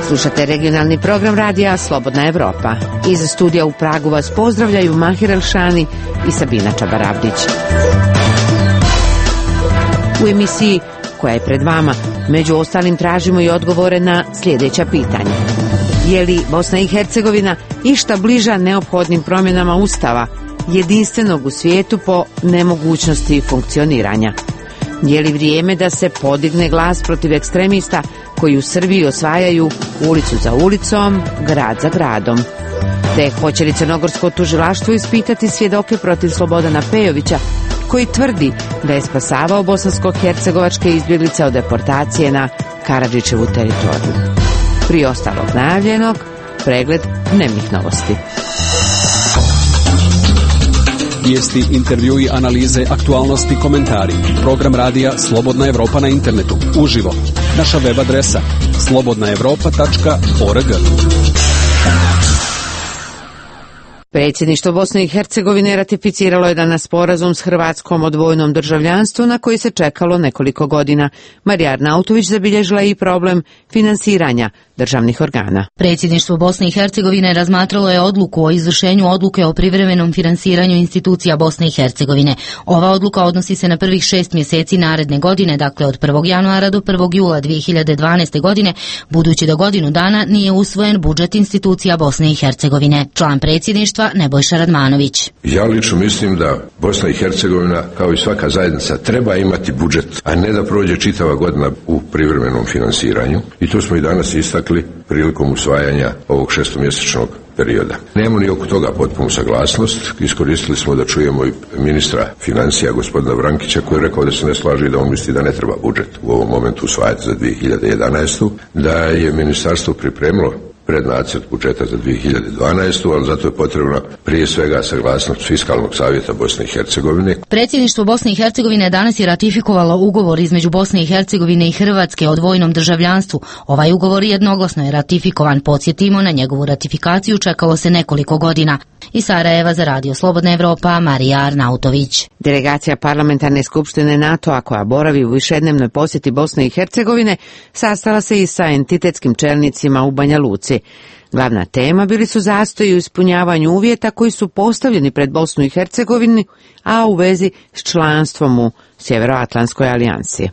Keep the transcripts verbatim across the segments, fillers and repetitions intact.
Slušate regionalni program radija Slobodna Evropa. Iz studija u Pragu vas pozdravljaju Mahir Elšani i Sabina Čabarabdić. U emisiji koja je pred vama, među ostalim tražimo i odgovore na sljedeća pitanja. Je li Bosna i Hercegovina išta bliža neophodnim promjenama Ustava, jedinstvenog u svijetu po nemogućnosti funkcioniranja? Je li vrijeme da se podigne glas protiv ekstremista koji u Srbiji osvajaju ulicu za ulicom, grad za gradom? Te hoće li crnogorsko tužilaštvo ispitati svjedoke protiv Slobodana Pejovića, koji tvrdi da je spasavao bosansko-hercegovačke izbjeglice od deportacije na Karadžićevu teritoriju? Prije ostalog najavljenog, pregled dnevnih novosti. Vijesti, intervjui, analize, aktualnosti, komentari. Program radija Slobodna Evropa na internetu, uživo. Naša web adresa slobodna evropa tačka org. Predsjedništvo Bosne i Hercegovine ratificiralo je danas sporazum s Hrvatskom o dvojnom državljanstvu na koji se čekalo nekoliko godina. Marija Arnautović zabilježila i problem finansiranja državnih organa. Predsjedništvo Bosne i Hercegovine razmatralo je odluku o izvršenju odluke o privremenom finansiranju institucija Bosne i Hercegovine. Ova odluka odnosi se na prvih šest mjeseci naredne godine, dakle od prvog januara do prvog jula dvije hiljade dvanaeste. godine, budući da godinu dana nije usvojen budžet institucija Bosne i Hercegovine. Član predsjedništva Nebojša Radmanović. Ja lično mislim da Bosna i Hercegovina, kao i svaka zajednica, treba imati budžet, a ne da prođe čitava godina u privremenom finansiranju. I to smo i danas istakli prilikom usvajanja ovog šestomjesečnog perioda. Nemamo ni oko toga potpunu saglasnost. Iskoristili smo da čujemo i ministra financija, gospodina Vrankića, koji je rekao da se ne slaže i da on misli da ne treba budžet u ovom momentu usvajati za dvije hiljade jedanaestu. Da je ministarstvo pripremilo prednacrt budžeta za dvije hiljade dvanaestu. ali zato je potrebna prije svega saglasnost Fiskalnog savjeta Bosne i Hercegovine. Predsjedništvo Bosne i Hercegovine danas je ratifikovalo ugovor između Bosne i Hercegovine i Hrvatske o dvojnom državljanstvu. Ovaj ugovor jednoglasno je ratifikovan. Podsjetimo, na njegovu ratifikaciju čekalo se nekoliko godina. Iz Sarajeva za Radio Slobodna Evropa, Marija Arnautović. Delegacija parlamentarne skupštine NATO-a koja boravi u višednevnoj posjeti Bosne i Hercegovine sastala se i sa entitetskim čelnicima u Banja Luci. Glavna tema bili su zastoji u ispunjavanju uvjeta koji su postavljeni pred Bosnu i Hercegovinu, a u vezi s članstvom u Sjevernoatlantskoj alijansi.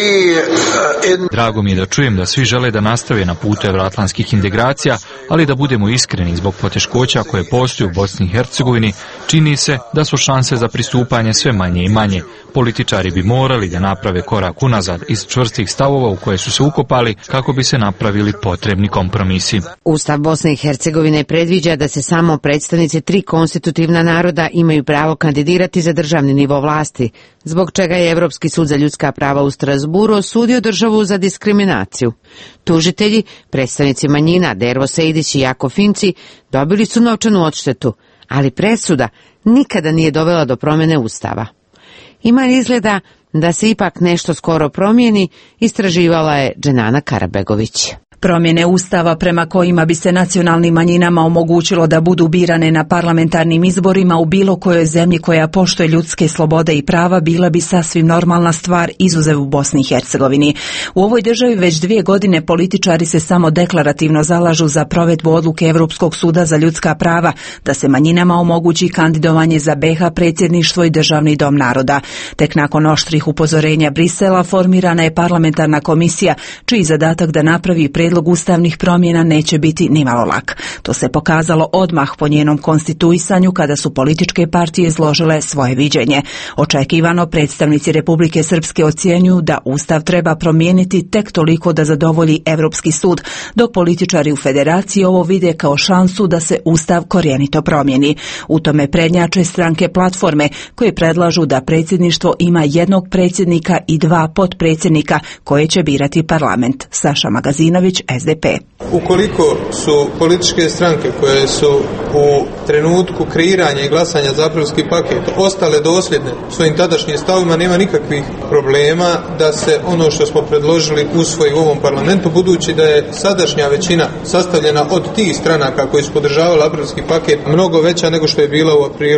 Drago mi je da čujem da svi žele da nastave na putu evroatlantskih integracija, ali da budemo iskreni, zbog poteškoća koje postoje u Bosni i Hercegovini, čini se da su šanse za pristupanje sve manje i manje. Političari bi morali da naprave korak unazad iz čvrstih stavova u koje su se ukopali kako bi se napravili potrebni kompromisi. Ustav Bosne i Hercegovine predviđa da se samo predstavnici tri konstitutivna naroda imaju pravo kandidirati za državni nivo vlasti, zbog čega je Evropski sud za ljudska prava u Strasburu osudio državu za diskriminaciju. Tužitelji, predstavnici manjina Dervo Sejdić i Jako Finci, dobili su novčanu odštetu, ali presuda nikada nije dovela do promjene Ustava. Ima izgleda da se ipak nešto skoro promijeni, istraživala je Dženana Karabegović. Promjene Ustava prema kojima bi se nacionalnim manjinama omogućilo da budu birane na parlamentarnim izborima u bilo kojoj zemlji koja poštuje ljudske slobode i prava bila bi sasvim normalna stvar, izuzev u Bosni i Hercegovini. U ovoj državi već dvije godine političari se samo deklarativno zalažu za provedbu odluke Europskog suda za ljudska prava da se manjinama omogući kandidovanje za be ha predsjedništvo i državni dom naroda. Tek nakon oštrih upozorenja Brisela formirana je parlamentarna komisija čiji zadatak da napravi predlog ustavnih promjena neće biti nimalo lak. To se pokazalo odmah po njenom konstituisanju kada su političke partije izložile svoje viđenje. Očekivano, predstavnici Republike Srpske ocjenjuju da Ustav treba promijeniti tek toliko da zadovolji Europski sud, dok političari u federaciji ovo vide kao šansu da se Ustav korijenito promijeni. U tome prednjače stranke Platforme koje predlažu da predsjedništvo ima jednog predsjednika i dva potpredsjednika koje će birati parlament. Saša Magazinović, es de pe. Ukoliko su političke stranke koje su u trenutku kreiranja i glasanja za aprilski paket ostale dosljedne svojim tadašnjim stavima, nema nikakvih problema da se ono što smo predložili usvoji u ovom parlamentu, budući da je sadašnja većina sastavljena od tih stranaka koji su podržavali aprilski paket mnogo veća nego što je bila u aprilu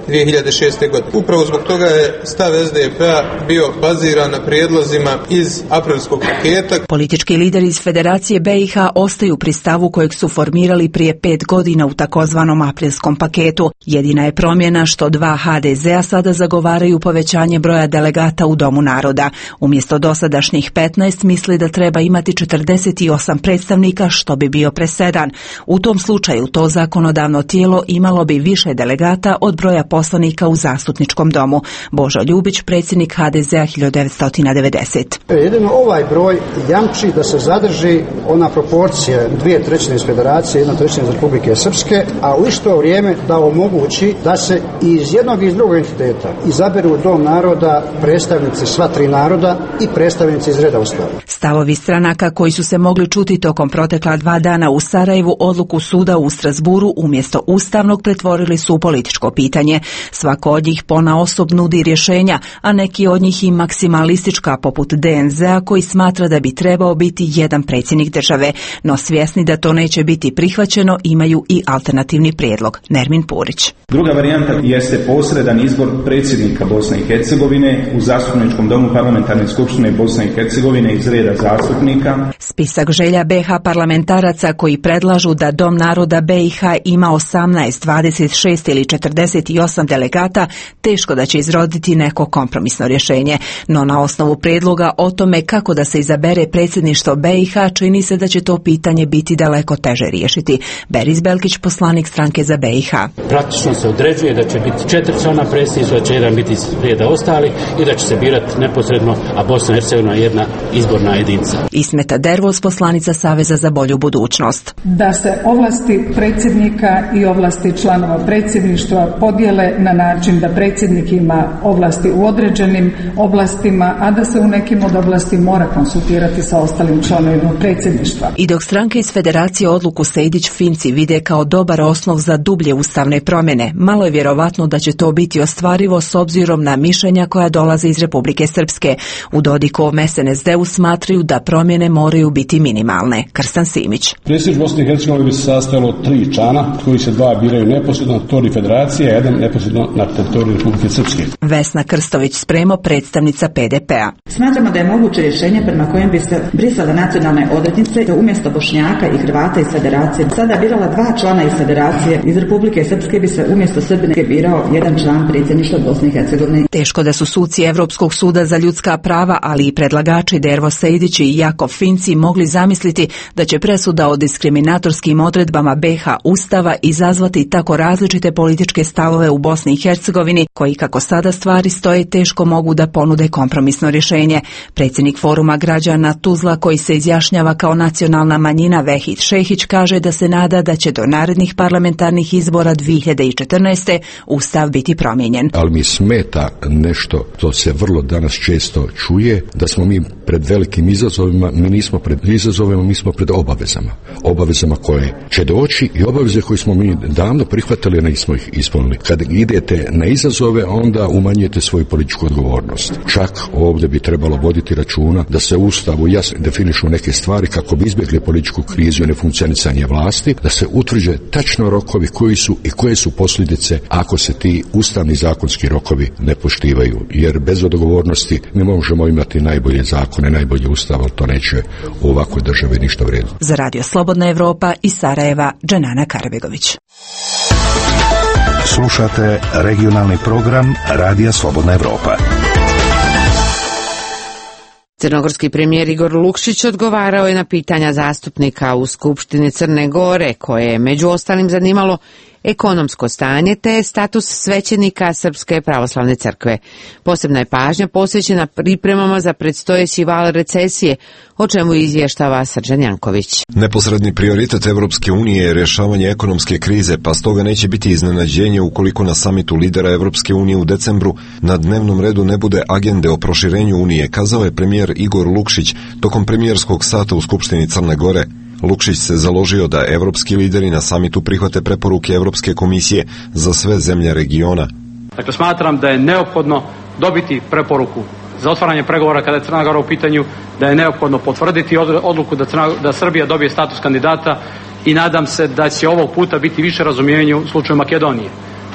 dvije hiljade šeste. godine. Upravo zbog toga je stav S D P-a bio baziran na prijedlozima iz aprilskog paketa. Politički lideri iz Federacije B i H ostaju pri stavu kojeg su formirali prije pet godina u takozvanom aprilskom paketu. Jedina je promjena što dva H D Z-a sada zagovaraju povećanje broja delegata u Domu naroda. Umjesto dosadašnjih petnaest misli da treba imati četrdeset osam predstavnika, što bi bio presedan. U tom slučaju to zakonodavno tijelo imalo bi više delegata od broja poslanika u zastupničkom domu. Božo Ljubić, predsjednik H D Z-a hiljadu devetsto devedesete. Jedino ovaj broj jamči da se zadrži ona proporcija dvije trećine iz Federacije, jedna trećina iz Republike Srpske, a u isto vrijeme da omogući da se iz jednog i iz drugog entiteta izaberu u Dom naroda predstavnici sva tri naroda i predstavnici iz reda ostalih. Stavovi stranaka koji su se mogli čuti tokom protekla dva dana u Sarajevu odluku suda u Strasburu umjesto ustavnog pretvorili su u političko pitanje. Svako od njih ponaosob nudi rješenja, a neki od njih i maksimalistička poput D N Z-a koji smatra da bi trebao biti jedan predsjednik države, no svjesni da to neće biti prihvaćeno imaju i alternativni prijedlog. Nermin Purić. Druga varijanta jeste posredan izbor predsjednika Bosne i Hercegovine u zastupničkom domu parlamentarne skupštine Bosne i Hercegovine iz reda zastupnika. Spisak želja B i H parlamentaraca koji predlažu da Dom naroda B i H ima osamnaest, dvadeset šest ili četrdeset osam delegata teško da će izroditi neko kompromisno rješenje, no na osnovu prijedloga o tome kako da se izabere predsjedništvo B i H čini se da će to pitanje biti daleko teže riješiti. Beris Belkić, poslanik stranke za B i H. Praktično se određuje da će biti četiri člana predsjedništva, da će jedan biti iz reda ostalih i da će se birati neposredno, a Bosna i Hercegovina je jedna izborna jedinica. Ismeta Dervoz, poslanica Saveza za bolju budućnost. Da se ovlasti predsjednika i ovlasti članova predsjedništva podijele na način da predsjednik ima ovlasti u određenim oblastima, a da se u nekim od oblasti mora konsultirati sa ostalim članovima predsjedništva. I dok stranke iz Federacije odluku Sejdić-Finci vide kao dobar osnov za dublje ustavne promjene, malo je vjerovatno da će to biti ostvarivo s obzirom na mišljenja koja dolaze iz Republike Srpske. U Dodikovom S N S D-u smatraju da promjene moraju biti minimalne. Krstan Simić. Predsjedništvo Bosne i Hercegovine bi se sastojalo od tri člana, koji se dva biraju neposredno na teritoriji Federacije, a jedan neposredno na teritoriji Republike Srpske. Vesna Krstović Spremo, predstavnica P D P-a. Smatramo da je moguće rješenje prema kojem bi se brisale nacionalne odrednice da umjesto Bošnjaka i Hrvata iz Federacije sada birala dva člana iz Federacije. Iz Republike Srpske bi se umjesto Srbine birao jedan član predsjedništva Bosne i Hercegovine. Teško da su suci Europskog suda za ljudska prava, ali i predlagači Dervo Sejdić i Jakov Finci mogli zamisliti da će presuda o diskriminatorskim odredbama B i H Ustava izazvati tako različite političke stavove u Bosni i Hercegovini, koji kako sada stvari stoje teško mogu da ponude kompromisno rješenje. Predsjednik Foruma građana Tuzla, koji se izjašnjava kao nacionalna manjina, Vehid Šehić, kaže da se nada da će do narednih parlamentarnih izbora dvije hiljade četrnaeste. Ustav biti promijenjen. Ali mi smeta nešto, to se vrlo danas često čuje, da smo mi pred velikim izazovima. Mi nismo pred izazovima, mi smo pred obavezama. Obavezama koje će doći i obaveze koje smo mi davno prihvatili, a nismo ih ispunili. Kad idete na izazove, onda umanjujete svoju političku odgovornost. Čak ovdje bi trebalo voditi računa da se u Ustavu jasno definišu neke stvari kako bi izbjegli političku krizu i nefunkcionisanje vlasti, da se utvrđe tačno rokovi koji su i koje su posljedice ako se ti ustavni zakonski rokovi ne poštivaju. Jer bez odgovornosti mi možemo imati najbolje zakone, najbolji ustav, ali to neće u ovakvoj državi ništa vrijediti. Za Radio Slobodna Evropa iz Sarajeva, Dženana Karbegović. Slušate regionalni program Radija Slobodna Evropa. Crnogorski premijer Igor Lukšić odgovarao je na pitanja zastupnika u Skupštini Crne Gore, koje je među ostalim zanimalo ekonomsko stanje te status svećenika Srpske pravoslavne crkve. Posebna je pažnja posvećena pripremama za predstojeći val recesije, o čemu izvještava Srđan Janković. Neposredni prioritet Evropske unije je rješavanje ekonomske krize, pa stoga neće biti iznenađenje ukoliko na samitu lidera Evropske unije u decembru na dnevnom redu ne bude agende o proširenju unije, kazao je premijer Igor Lukšić tokom premijerskog sata u Skupštini Crne Gore. Lukšić se založio da evropski lideri na samitu prihvate preporuke Evropske komisije za sve zemlje regiona. Dakle, smatram da je neophodno dobiti preporuku za otvaranje pregovora kada je Crna Gora u pitanju, da je neophodno potvrditi odluku da, Crna, da Srbija dobije status kandidata i nadam se da će ovog puta biti više razumijevanja u slučaju Makedonije.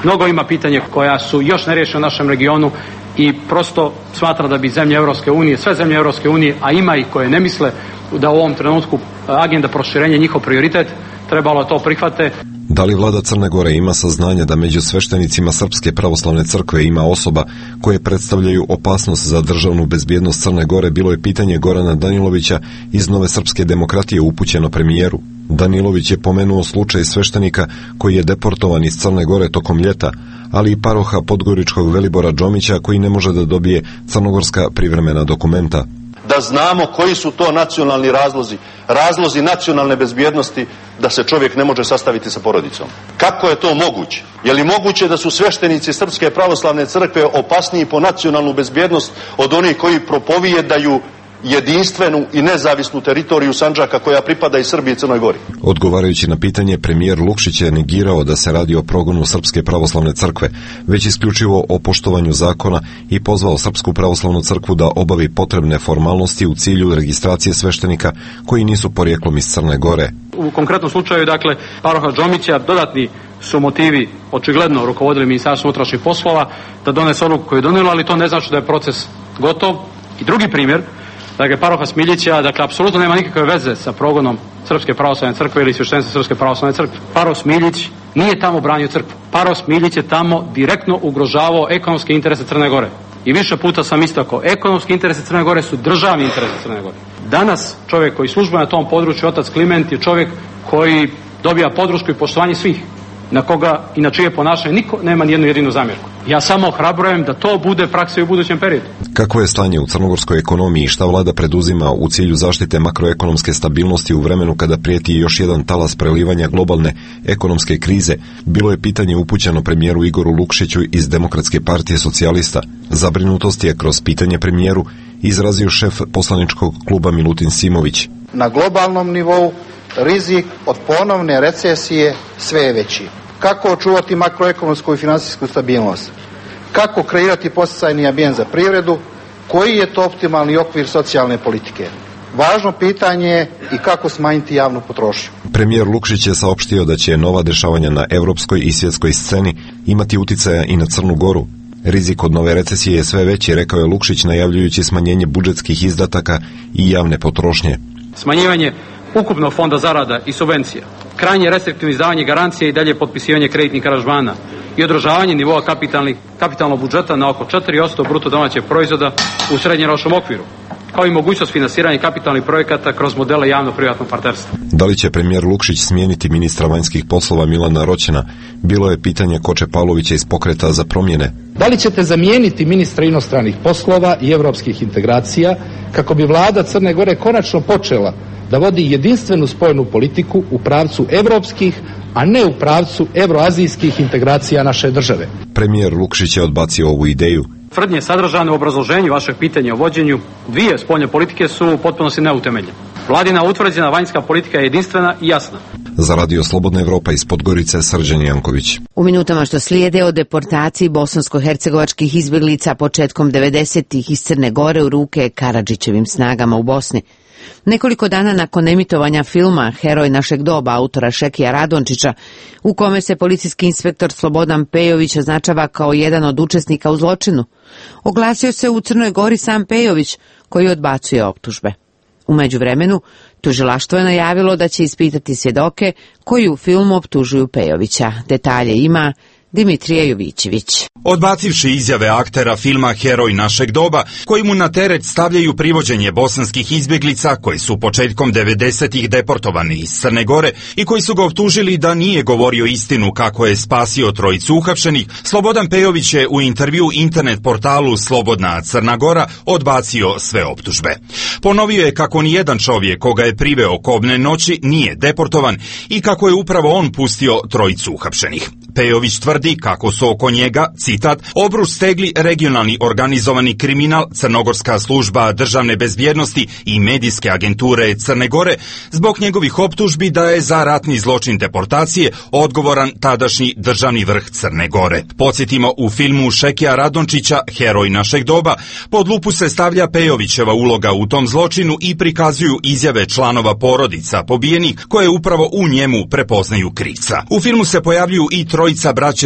Mnogo ima pitanja koja su još neriješena u našem regionu i prosto smatra da bi zemlje Europske unije, sve zemlje Europske unije, a ima i koje ne misle da u ovom trenutku agenda proširenja njihov prioritet, trebalo to prihvate. Da li vlada Crne Gore ima saznanje da među sveštenicima Srpske pravoslavne crkve ima osoba koje predstavljaju opasnost za državnu bezbjednost Crne Gore, bilo je pitanje Gorana Danilovića iz Nove srpske demokratije upućeno premijeru. Danilović je pomenuo slučaj sveštenika koji je deportovan iz Crne Gore tokom ljeta, ali i paroha podgoričkog Velibora Džomića koji ne može da dobije crnogorska privremena dokumenta. Da znamo koji su to nacionalni razlozi, razlozi nacionalne bezbjednosti da se čovjek ne može sastaviti sa porodicom. Kako je to moguće? Je li moguće da su sveštenici Srpske pravoslavne crkve opasniji po nacionalnu bezbjednost od onih koji propovijedaju jedinstvenu i nezavisnu teritoriju Sandžaka koja pripada i Srbiji i Crnoj Gori? Odgovarajući na pitanje, premijer Lukšić je negirao da se radi o progonu Srpske pravoslavne crkve, već isključivo o poštovanju zakona i pozvao Srpsku pravoslavnu crkvu da obavi potrebne formalnosti u cilju registracije sveštenika koji nisu porijeklom iz Crne Gore. U konkretnom slučaju, dakle, paroha Džomića, dodatni su motivi očigledno rukovodili Ministarstvo unutrašnjih poslova da donese odluku koju je donijelo, ali to ne znači da je proces gotov. I drugi primjer, dakle, paroha Smiljića, dakle, apsolutno nema nikakve veze sa progonom Srpske pravoslavne crkve ili sveštenstva Srpske pravoslavne crkve. Paroh Smiljić nije tamo branio crkvu. Paroh Smiljić je tamo direktno ugrožavao ekonomske interese Crne Gore. I više puta sam istakao, ekonomski interesi Crne Gore su državni interesi Crne Gore. Danas čovjek koji službuje na tom području, otac Kliment, je čovjek koji dobija podršku i poštovanje svih, na koga i na čije ponašanje niko nema nijednu jedinu zamjerku. Ja samo ohrabrujem da to bude praksa i u budućem periodu. Kako je stanje u crnogorskoj ekonomiji i šta vlada preduzima u cilju zaštite makroekonomske stabilnosti u vremenu kada prijeti još jedan talas prelivanja globalne ekonomske krize, bilo je pitanje upućeno premijeru Igoru Lukšiću iz Demokratske partije socijalista. Zabrinutost je kroz pitanje premijeru izrazio šef poslaničkog kluba Milutin Simović. Na globalnom nivou rizik od ponovne recesije sve je veći. Kako očuvati makroekonomsku i finansijsku stabilnost? Kako kreirati podsticajni ambijent za privredu? Koji je to optimalni okvir socijalne politike? Važno pitanje je i kako smanjiti javnu potrošnju. Premijer Lukšić je saopštio da će nova dešavanja na evropskoj i svjetskoj sceni imati uticaja i na Crnu Goru. Rizik od nove recesije je sve veći, rekao je Lukšić, najavljujući smanjenje budžetskih izdataka i javne potrošnje. Smanjivanje ukupnog fonda zarada i subvencija, krajnje restriktivno izdavanje garancije i dalje potpisivanje kreditnih aranžmana i održavanje nivoa kapitalnih, kapitalnog budžeta na oko četiri posto bruto domaćeg proizvoda u srednjoročnom okviru, kao i mogućnost finansiranja kapitalnih projekata kroz modele javno-privatnog partnerstva. Da li će premijer Lukšić smijeniti ministra vanjskih poslova Milana Roćena, bilo je pitanje Koče Pavlovića iz Pokreta za promjene. Da li ćete zamijeniti ministra inostranih poslova i evropskih integracija kako bi vlada Crne Gore konačno počela da vodi jedinstvenu spoljnu politiku u pravcu evropskih, a ne u pravcu evroazijskih integracija naše države? Premijer Lukšić je odbacio ovu ideju. Tvrdnje sadržane u obrazloženju vašeg pitanja o vođenju dvije spoljne politike su u potpunosti neutemeljene. Vladina utvrđena vanjska politika je jedinstvena i jasna. Za Radio Slobodna Evropa iz Podgorice, Srđan Janković. U minutama što slijede o deportaciji bosansko-hercegovačkih izbjeglica početkom devedesetih iz Crne Gore u ruke Karadžićevim snagama u Bosni. Nekoliko dana nakon emitovanja filma Heroj našeg doba autora Šekija Radončića, u kome se policijski inspektor Slobodan Pejović označava kao jedan od učesnika u zločinu, oglasio se u Crnoj Gori sam Pejović, koji odbacuje optužbe. U međuvremenu, tužilaštvo je najavilo da će ispitati svjedoke koji u filmu optužuju Pejovića. Detalje ima Dimitrije Jovićević. Odbacivši izjave aktera filma Heroj našeg doba, koji mu na teret stavljaju privođenje bosanskih izbjeglica koji su početkom devedesetih deportovani iz Crne Gore i koji su ga optužili da nije govorio istinu kako je spasio trojicu uhapšenih, Slobodan Pejović je u intervju internet portalu Slobodna Crna Gora odbacio sve optužbe. Ponovio je kako nijedan čovjek koga je priveo kobne noći nije deportovan i kako je upravo on pustio trojicu uhapšenih. Pejović tvrdi kako su oko njega, citat, obruč stegli regionalni organizovani kriminal, Crnogorska služba državne bezbjednosti i medijske agenture Crne Gore zbog njegovih optužbi da je za ratni zločin deportacije odgovoran tadašnji državni vrh Crne Gore. Podsjetimo, u filmu Šekija Radončića Heroj našeg doba pod lupu se stavlja Pejovićeva uloga u tom zločinu i prikazuju izjave članova porodica pobijenih koje upravo u njemu prepoznaju krivca. U filmu se pojavljuju i trojica braće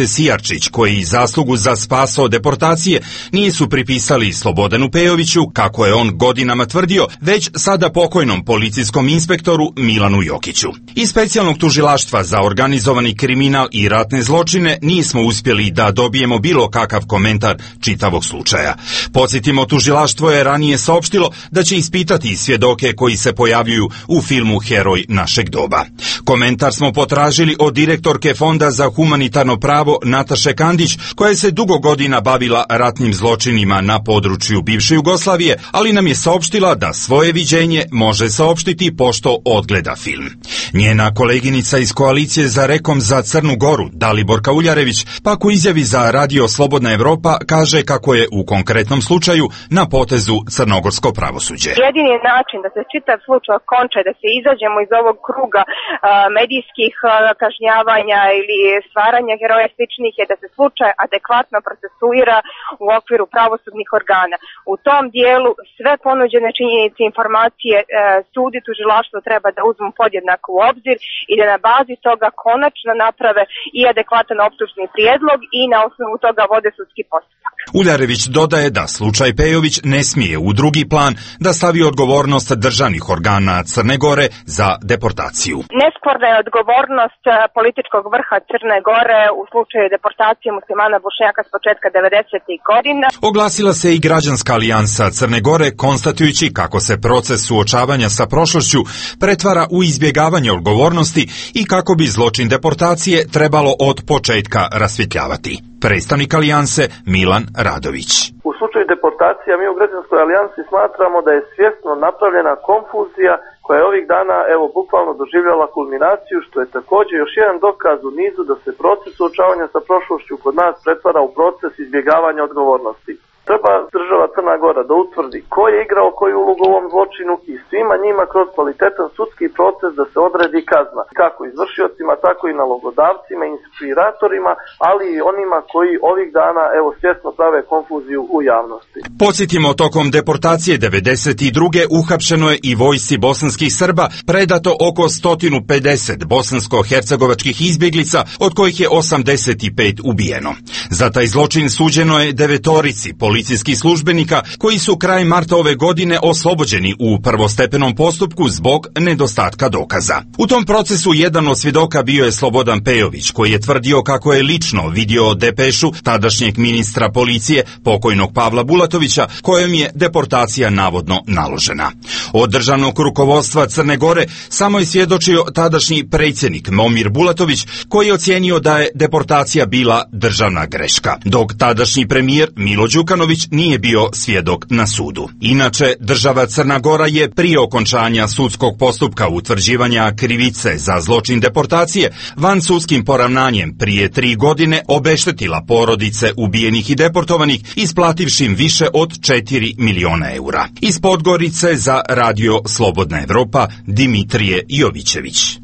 Sijarčić, koji zaslugu za spas od deportacije nisu pripisali Slobodanu Pejoviću, kako je on godinama tvrdio, već sada pokojnom policijskom inspektoru Milanu Jokiću. Iz specijalnog tužilaštva za organizovani kriminal i ratne zločine nismo uspjeli da dobijemo bilo kakav komentar čitavog slučaja. Podsjetimo, tužilaštvo je ranije saopštilo da će ispitati svjedoke koji se pojavljuju u filmu Heroj našeg doba. Komentar smo potražili od direktorke Fonda za humanitarno pravo Nataše Kandić, koja se dugo godina bavila ratnim zločinima na području bivše Jugoslavije, ali nam je saopštila da svoje viđenje može saopštiti pošto odgleda film. Njena koleginica iz koalicije za Rekom za Crnu Goru, Daliborka Uljarević, pak u izjavi za Radio Slobodna Evropa kaže kako je u konkretnom slučaju na potezu crnogorsko pravosuđe. Jedini način da se čitav slučaj okonča, da se izađemo iz ovog kruga a, medijskih a, kažnjavanja ili stvaranja heroja sličnih je da se slučaj adekvatno procesuira u okviru pravosudnih organa. U tom dijelu sve ponuđene činjenice, informacije, a, sud i tužilaštvo treba da uzmu podjednako u obzir i da na bazi toga konačno naprave i adekvatan optužni prijedlog i na osnovu toga vode sudski postupak. Uljarević dodaje da slučaj Pejović ne smije u drugi plan da stavi odgovornost državnih organa Crne Gore za deportaciju. Nesporna je odgovornost političkog vrha Crne Gore u slučaju deportacije muslimana Bošnjaka s početka devedesetih godina. Oglasila se i građanska alijansa Crne Gore, konstatujući kako se proces suočavanja sa prošlošću pretvara u izbjegavanje odgovornosti i kako bi zločin deportacije trebalo od početka rasvjetljavati. Predstavnik alijanse Milan Radović. U slučaju deportacija mi u građanskoj alijansi smatramo da je svjesno napravljena konfuzija koja je ovih dana evo bukvalno doživjela kulminaciju, što je također još jedan dokaz u nizu da se proces suočavanja sa prošlošću kod nas pretvara u proces izbjegavanja odgovornosti. Treba država Crna Gora da utvrdi ko je igrao koju ulogu u ovom zločinu i svima njima kroz kvalitetan sudski proces da se odredi kazna. Kako izvršiocima, tako i nalogodavcima, inspiratorima, ali i onima koji ovih dana evo svjesno prave konfuziju u javnosti. Podsjetimo, tokom deportacije devedeset druge uhapšeno je i vojsci bosanskih Srba predato oko sto pedeset bosansko-hercegovačkih izbjeglica, od kojih je osamdeset pet ubijeno. Za taj zločin suđeno je devetorici policijskih službenika koji su kraj marta ove godine oslobođeni u prvostepenom postupku zbog nedostatka dokaza. U tom procesu jedan od svjedoka bio je Slobodan Pejović, koji je tvrdio kako je lično vidio depešu tadašnjeg ministra policije, pokojnog Pavla Bulatovića, kojem je deportacija navodno naložena. Od državnog rukovodstva Crne Gore samo je svjedočio tadašnji predsjednik Momir Bulatović, koji je ocijenio da je deportacija bila državna greška, dok tadašnji premijer Milo Đukanović nije bio svjedok na sudu. Inače, država Crna Gora je prije okončanja sudskog postupka utvrđivanja krivice za zločin deportacije van sudskim poravnanjem prije tri godine obeštetila porodice ubijenih i deportovanih, isplativši im više od četiri miliona eura. Iz Podgorice za Radio Slobodna Evropa, Dimitrije Jovićević.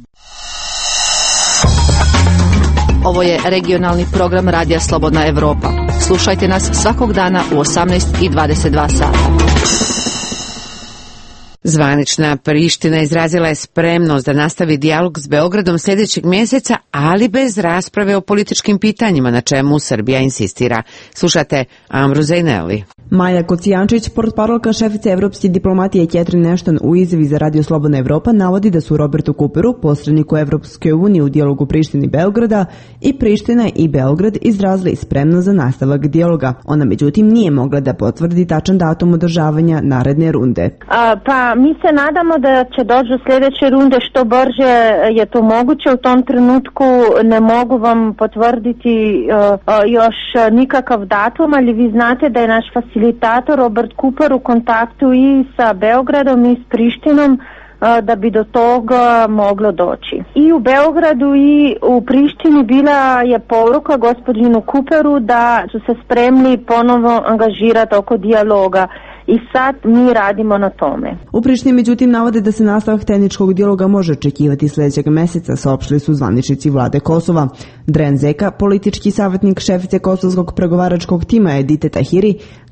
Ovo je regionalni program Radija Slobodna Evropa. Slušajte nas svakog dana u osamnaest i dvadeset dva sata. Zvanična Priština izrazila je spremnost da nastavi dijalog s Beogradom sljedećeg mjeseca, ali bez rasprave o političkim pitanjima, na čemu Srbija insistira. Slušate Amru Zejneli. Maja Kocijančić, portparolka šefice evropske diplomatije Catherine Ashton, u izjavi za Radio Slobodna Evropa navodi da su Robertu Cooperu, posredniku Evropske unije u dijalogu Prištine i Beograda, i Priština i Beograd izrazili spremnost za nastavak dijaloga. Ona međutim nije mogla da potvrdi tačan datum održavanja naredne runde. A, pa mi se nadamo da će doći do sljedeće runde što brže je to moguće. U tom trenutku ne mogu vam potvrditi uh, uh, još nikakav datum, ali vi znate da je naš facilitator Robert Cooper u kontaktu i sa Beogradom i s Prištinom da bi do toga moglo doći. I u Beogradu i u Prištini bila je poruka gospodinu Cooperu da su se spremni ponovo angažirati oko dijaloga. I sad mi radimo na tome. U Prištini međutim navode da se nastavak tehničkog dijaloga može očekivati sljedećeg mjeseca, saopštili su zvaničnici vlade Kosova. Dren Zeka, politički savjetnik šefice kosovskog pregovaračkog tima Edite Tahiri,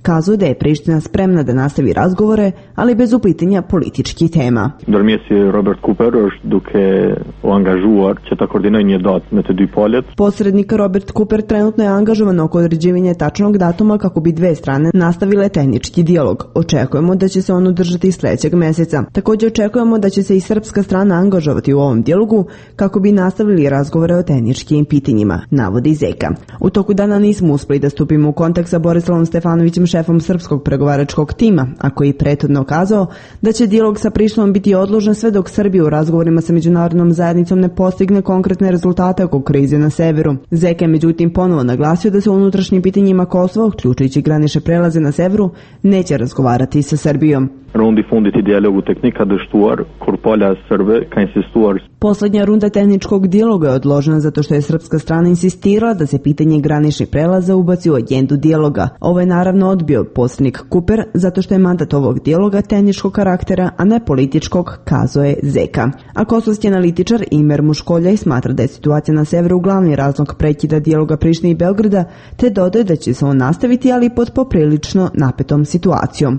Kazuje da je Priština spremna da nastavi razgovore, ali bez uplitanja političkih tema. Ndërmjesi Robert Cooper është duke u angazhuar që ta koordinojë një datë me të dy palët. Posrednik Robert Cooper trenutno je angažovan oko određivanja tačnog datuma kako bi dve strane nastavile tehnički dijalog. Očekujemo da će se on održati sljedećeg mjeseca. Također očekujemo da će se i srpska strana angažovati u ovom dijalogu kako bi nastavili razgovore o tehničkim pitanjima, navodi Zeka. U toku dana nismo uspeli da stupimo u kontakt sa Borislavom Stefanovićem, šefom srpskog pregovaračkog tima, a koji je prethodno kazao da će dijalog sa Prištinom biti odložen sve dok Srbija u razgovorima sa međunarodnom zajednicom ne postigne konkretne rezultate oko krize na severu. Zeka je međutim ponovo naglasio da se u unutrašnjim pitanjima Kosova, uključujući granične prelaze na severu, neće razgovarati sa Srbijom. Rundi fundit i dijalogu tehnik ka dështuar, kur pala serbe ka insistuar. Poslednja runda tehničkog dijaloga je odložena zato što je srpska strana insistirala da se pitanje graničnih prelaza ubaci u agendu dijaloga. Ovo je naravno odbio posrednik Cooper zato što je mandat ovog dijaloga tehničkog karaktera, a ne političkog, kazuje Zeka. A kosovski analitičar Imer Muškoljaj smatra da je situacija na severu glavni razlog prekida dijaloga Prištine i Beograda, te dodaje da će se on nastaviti, ali pod poprilično napetom situacijom.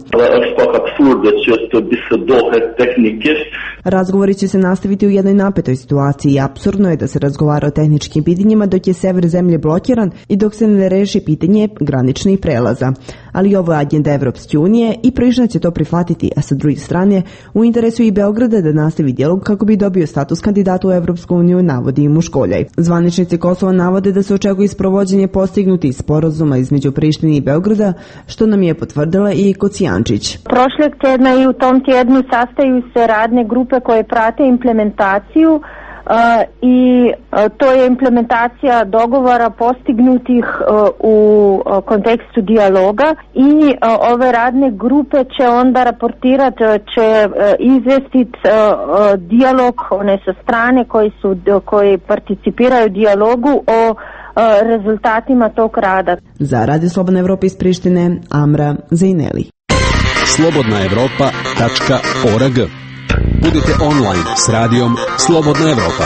Razgovori će se nastaviti u jednoj napetoj situaciji i apsurdno je da se razgovara o tehničkim pitanjima dok je sever zemlje blokiran i dok se ne reši pitanje graničnih prelaza. Ali ovo je agenda Evropske unije i Priština će to prihvatiti, a sa druge strane u interesu i Beograda da nastavi dijalog kako bi dobio status kandidata u Evropsku uniju, navodi i Muškoljaj. Zvaničnici Kosova navode da se očekuje sprovođenje postignutih sporazuma između Prištine i Beograda, što nam je potvrdila i Kocijančić. Prošlog tjedna i u tom tjednu sastaju se radne grupe koje prate implementaciju Uh, i uh, to je implementacija dogovora postignutih uh, u uh, kontekstu dijaloga i uh, ove radne grupe će onda raportirati, će uh, izvestiti uh, uh, dijalog one sa strane koji su koji participiraju u dijalogu o uh, rezultatima tog rada. Za Radio Slobodna Evropa iz Prištine, Amra Zejneli. slobodna evropa tačka org. Budite online s radijom Slobodna Evropa.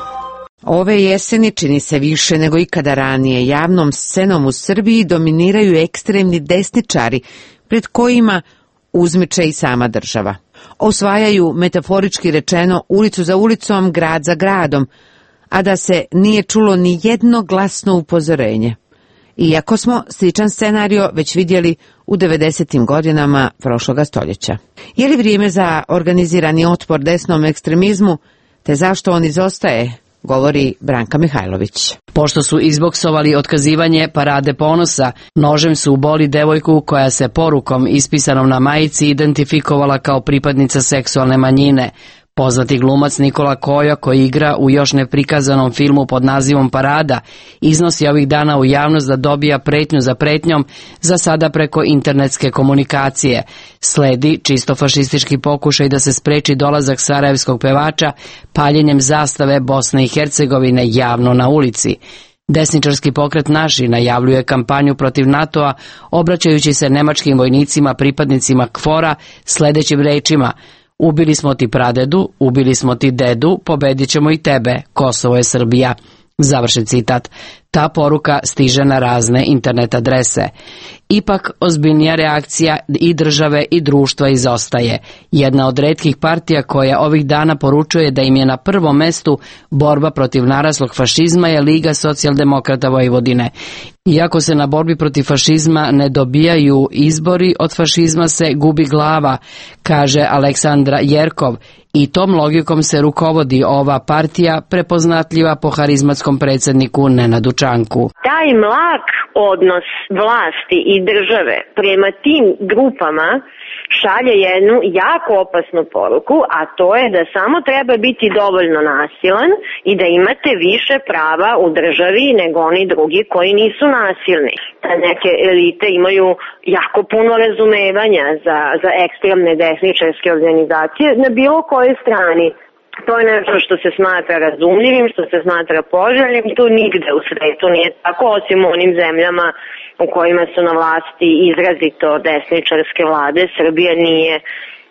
Ove jeseni čini se više nego ikada ranije javnom scenom u Srbiji dominiraju ekstremni desničari pred kojima uzmiče i sama država. Osvajaju, metaforički rečeno, ulicu za ulicom, grad za gradom, a da se nije čulo ni jedno glasno upozorenje. Iako smo sličan scenario već vidjeli u devedesetim godinama prošloga stoljeća. Je li vrijeme za organizirani otpor desnom ekstremizmu, te zašto on izostaje, govori Branka Mihajlović. Pošto su izboksovali otkazivanje parade ponosa, nožem su uboli devojku koja se porukom ispisanom na majici identifikovala kao pripadnica seksualne manjine. Poznati glumac Nikola Kojo, koji igra u još neprikazanom filmu pod nazivom Parada, iznosi ovih dana u javnost da dobija pretnju za pretnjom, za sada preko internetske komunikacije. Sledi čisto fašistički pokušaj da se spreči dolazak sarajevskog pevača paljenjem zastave Bosne i Hercegovine javno na ulici. Desničarski pokret Naši najavljuje kampanju protiv NATO-a, obraćajući se nemačkim vojnicima pripadnicima KFOR-a sledećim rečima: ubili smo ti pradedu, ubili smo ti dedu, pobedit ćemo i tebe, Kosovo je Srbija. Završen citat. Ta poruka stiže na razne internet adrese. Ipak ozbiljnija reakcija i države i društva izostaje. Jedna od retkih partija koja ovih dana poručuje da im je na prvom mestu borba protiv naraslog fašizma je Liga socijaldemokrata Vojvodine. Iako se na borbi protiv fašizma ne dobijaju izbori, od fašizma se gubi glava, kaže Aleksandra Jerkov, i tom logikom se rukovodi ova partija, prepoznatljiva po harizmatskom predsjedniku Nenadu Čanku. Taj mlak odnos vlasti i države prema tim grupama šalje jednu jako opasnu poruku, a to je da samo treba biti dovoljno nasilan i da imate više prava u državi nego oni drugi koji nisu nasilni. Neke elite imaju jako puno razumevanja za, za ekstremne desničarske organizacije na bilo kojoj strani. To je nešto što se smatra razumljivim, što se smatra poželjnim, tu nigde u svetu nije tako, osim u onim zemljama u kojima su na vlasti izrazito desničarske vlade. Srbija nije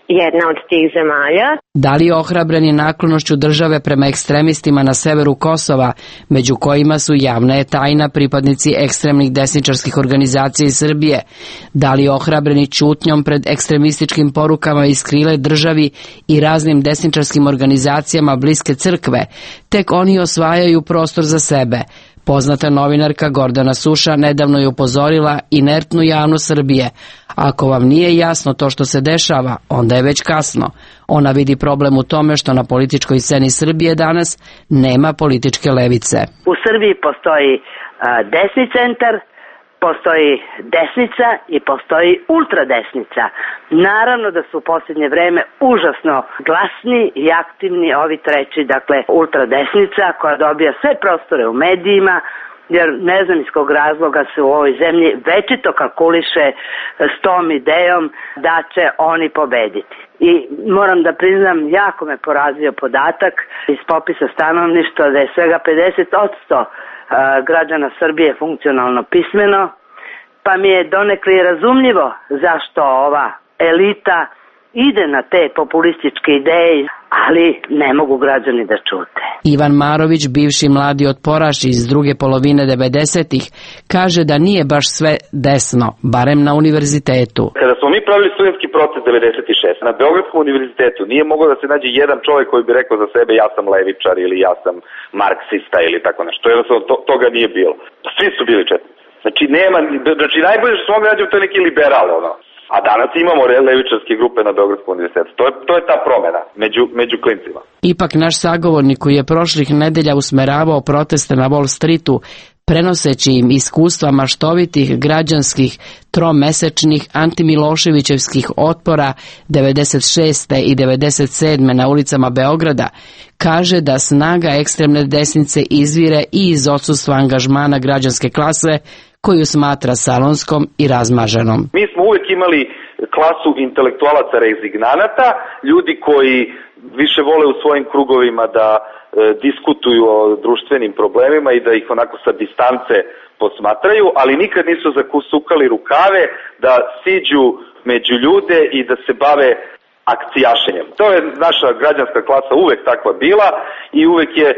jedna od tih zemalja. Da li ohrabreni naklonošću države prema ekstremistima na severu Kosova, među kojima su javna je tajna pripadnici ekstremnih desničarskih organizacija iz Srbije, da li ohrabreni ćutnjom pred ekstremističkim porukama iz krile državi i raznim desničarskim organizacijama bliske crkve, tek oni osvajaju prostor za sebe. Poznata novinarka Gordana Suša nedavno je upozorila inertnu javnost Srbije. Ako vam nije jasno to što se dešava, onda je već kasno. Ona vidi problem u tome što na političkoj sceni Srbije danas nema političke levice. U Srbiji postoji a, desni centar, postoji desnica i postoji ultradesnica. Naravno da su u posljednje vreme užasno glasni i aktivni ovi treći, dakle ultradesnica koja dobija sve prostore u medijima, jer ne znam iz kog razloga se u ovoj zemlji večito kalkuliše s tom idejom da će oni pobediti. I moram da priznam, jako me porazio podatak iz popisa stanovništva da je svega pedeset posto građana Srbije funkcionalno pismeno, pa mi je donekle i razumljivo zašto ova elita ide na te populističke ideje, ali ne mogu građani da čute. Ivan Marović, bivši mladi otporaš iz druge polovine devedesetih, kaže da nije baš sve desno, barem na univerzitetu. Kada smo mi pravili studentski proces devedeset šeste na Beogradskom univerzitetu nije moglo da se nađe jedan čovjek koji bi rekao za sebe ja sam levičar ili ja sam marksista ili tako nešto. Jednostavno to, toga nije bilo. Svi su bili četnici. Znači nema, znači najbolje što smo mogli nađemo to je neki liberal, ono. A danas imamo levičarske grupe na Beogradskom univerzitetu. To je, to je ta promjena među, među klincima. Ipak naš sagovornik koji je prošlih nedelja usmeravao proteste na Wall Streetu, prenoseći im iskustva maštovitih građanskih tromesečnih antimiloševićevskih otpora devedeset šeste i devedeset sedme na ulicama Beograda, kaže da snaga ekstremne desnice izvire i iz odsustva angažmana građanske klase, koju smatra salonskom i razmaženom. Mi smo uvijek imali klasu intelektualaca rezignanata, ljudi koji više vole u svojim krugovima da e, diskutuju o društvenim problemima i da ih onako sa distance posmatraju, ali nikad nisu zakusukali rukave da siđu među ljude i da se bave akcijašenjem. To je naša građanska klasa uvek takva bila i uvek je e,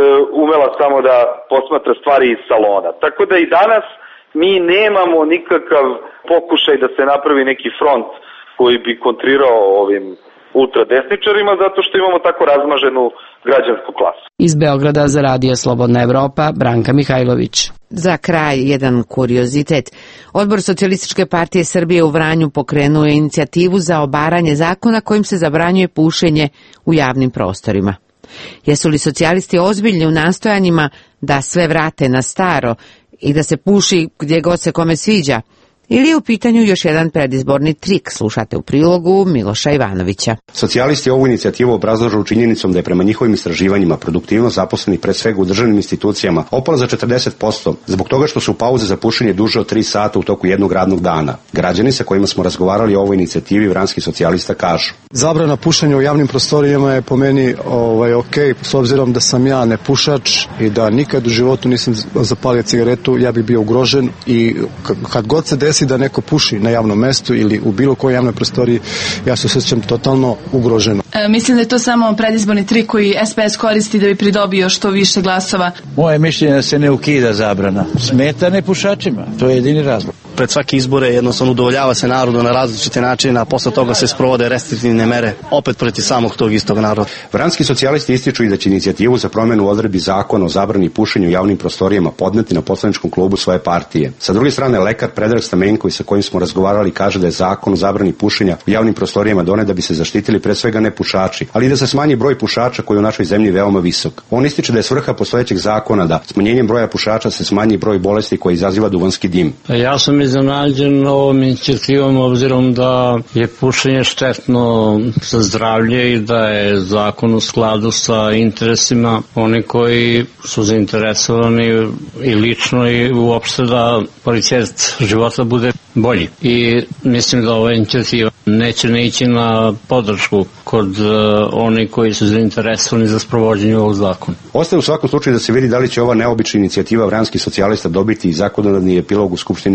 umela samo da posmatra stvari iz salona. Tako da i danas mi nemamo nikakav pokušaj da se napravi neki front koji bi kontrirao ovim ultradesničarima zato što imamo tako razmaženu građansku klasu. Iz Beograda za Radio Slobodna Evropa, Branka Mihajlović. Za kraj jedan kuriozitet. Odbor Socijalističke partije Srbije u Vranju pokrenuo je inicijativu za obaranje zakona kojim se zabranjuje pušenje u javnim prostorima. Jesu li socijalisti ozbiljni u nastojanjima da sve vrate na staro i da se puši gdje god se kome sviđa? Ili je u pitanju još jedan predizborni trik? Slušate u prilogu Miloša Ivanovića. Socijalisti ovu inicijativu obrazlažu činjenicom da je prema njihovim istraživanjima produktivnost zaposlenih pre svega u državnim institucijama opala za četrdeset posto zbog toga što su pauze za pušenje duže od tri sata u toku jednog radnog dana. Građani sa kojima smo razgovarali o ovoj inicijativi vranjskih socijalista kažu: zabrana pušenja u javnim prostorijama je po meni ovaj, ok, s obzirom da sam ja nepušač i da nikad u životu nisam zapalio cigaretu, ja bih bio ugrožen i kad god se desi da neko puši na javnom mestu ili u bilo kojoj javnoj prostoriji, ja se osjećam totalno ugroženo. E, mislim da je to samo predizborni trik koji S P S koristi da bi pridobio što više glasova. Moje mišljenje da se ne ukida zabrana. Smeta nepušačima, to je jedini razlog. Pred svake izbore jednostavno udovoljava se narodu na različite načine, a posle toga se sprovode restriktivne mere opet protiv samog tog istog naroda. Vranjski socijalisti ističu i da će inicijativu za promjenu odredbi zakona o zabrani pušenja u javnim prostorijama podneti na poslaničkom klubu svoje partije. Sa druge strane, lekar Predrag Stamenković sa kojim smo razgovarali kaže da je zakon o zabrani pušenja u javnim prostorijama donet da bi se zaštitili pre svega nepušači, ali i da se smanji broj pušača koji je u našoj zemlji veoma visok. On ističe da je svrha postojećeg zakona da smanjenjem broja pušača se smanji broj bolesti koji izaziva duvanski dim. Ja sam iznenađen ovom inicijativom obzirom da je pušenje štetno za zdravlje i da je zakon u skladu sa interesima oni koji su zainteresovani i lično i uopšte da kvalitet života bude bolji. I mislim da ova inicijativa neće ne ići na podršku kod uh, onih koji su zainteresovani za sprovođenje ovog zakona. Ostaje u svakom slučaju da se vidi da li će ova neobična inicijativa vranjskih socijalista dobiti i zakonodavni epilog u Skupštini Srbije.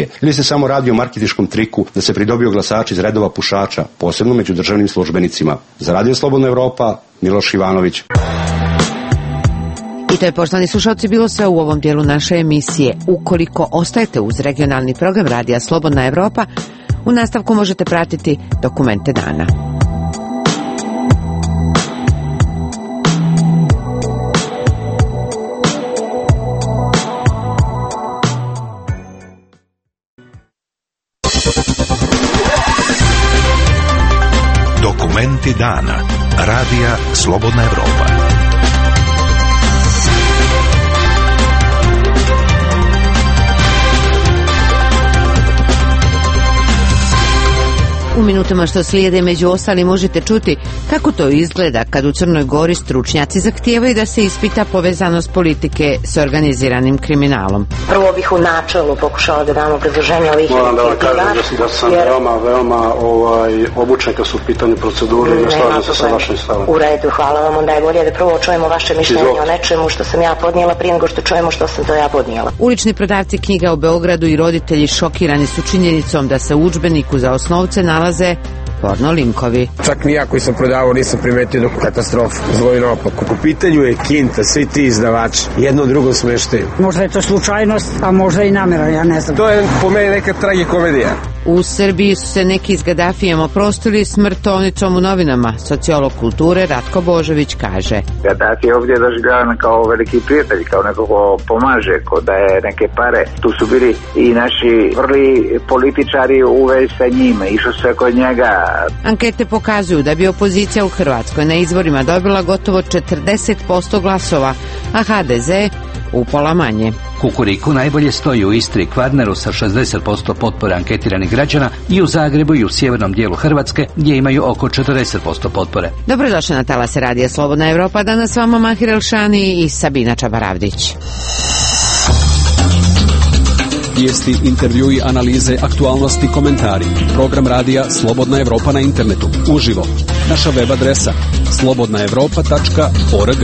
partije ili se samo radi o marketinškom triku da se pridobiju glasači iz redova pušača, posebno među državnim službenicima. Za Radio Slobodna Evropa, Miloš Ivanović. I to je, poštovani slušalci, bilo sve u ovom dijelu naše emisije. Ukoliko ostajete uz regionalni program Radija Slobodna Evropa, u nastavku možete pratiti dokumente dana. Dokumenti dana. Radija Slobodna Evropa. U minutama što slijede među ostalim možete čuti kako to izgleda kad u Crnoj Gori stručnjaci zahtijevaju da se ispita povezanost politike s organiziranim kriminalom. Prvo bih u načelu pokušala da dam obrazloženje ovih inicijativa. Moram da vam kažem da, da sam jer... veoma, veoma ovaj, obučen kad su u pitanju procedure i ne slažem se sa vašim stavom. U redu, hvala vam. Onda je bolje da prvo čujemo vaše mišljenje Izvod. o nečemu što sam ja podnijela prije nego što čujemo što sam to ja podnijela. Ulični prodavci knjiga u Beogradu i roditelji šokirani su činjenicom da se u udžbeniku za osnovce nalaze porno linkovi. Čak ni ja koji sam prodavao nisam primetio do katastrofu. Zlo i naopako. U pitanju je Kinta, svi ti izdavači. Jedno drugo smeštaju. Možda je to slučajnost, a možda i namjera, ja ne znam. To je po meni neka tragikomedija. U Srbiji su se neki s Gadafijem oprostili smrtovnicom u novinama. Sociolog kulture Ratko Božović kaže: Gadafi je ovdje doživljavan kao veliki prijatelj, kao neko ko pomaže, ko daje neke pare. Tu su bili i naši vrli političari u vezi sa njime, išlo se kod njega. Ankete pokazuju da bi opozicija u Hrvatskoj na izborima dobila gotovo četrdeset posto glasova, a ha de ze upola manje. Kukuriku najbolje stoji u Istri i Kvarneru sa šezdeset posto potpore anketiranih građana i u Zagrebu i u sjevernom dijelu Hrvatske gdje imaju oko četrdeset posto potpore. Dobrodošli na talase Radija Slobodna Evropa, danas s vama Mahir Elšani i Sabina Čabaravdić. Vijesti, intervjui, analize, aktualnosti, komentari. Program Radija Slobodna Evropa na internetu. Uživo. Naša web adresa slobodna evropa tačka org.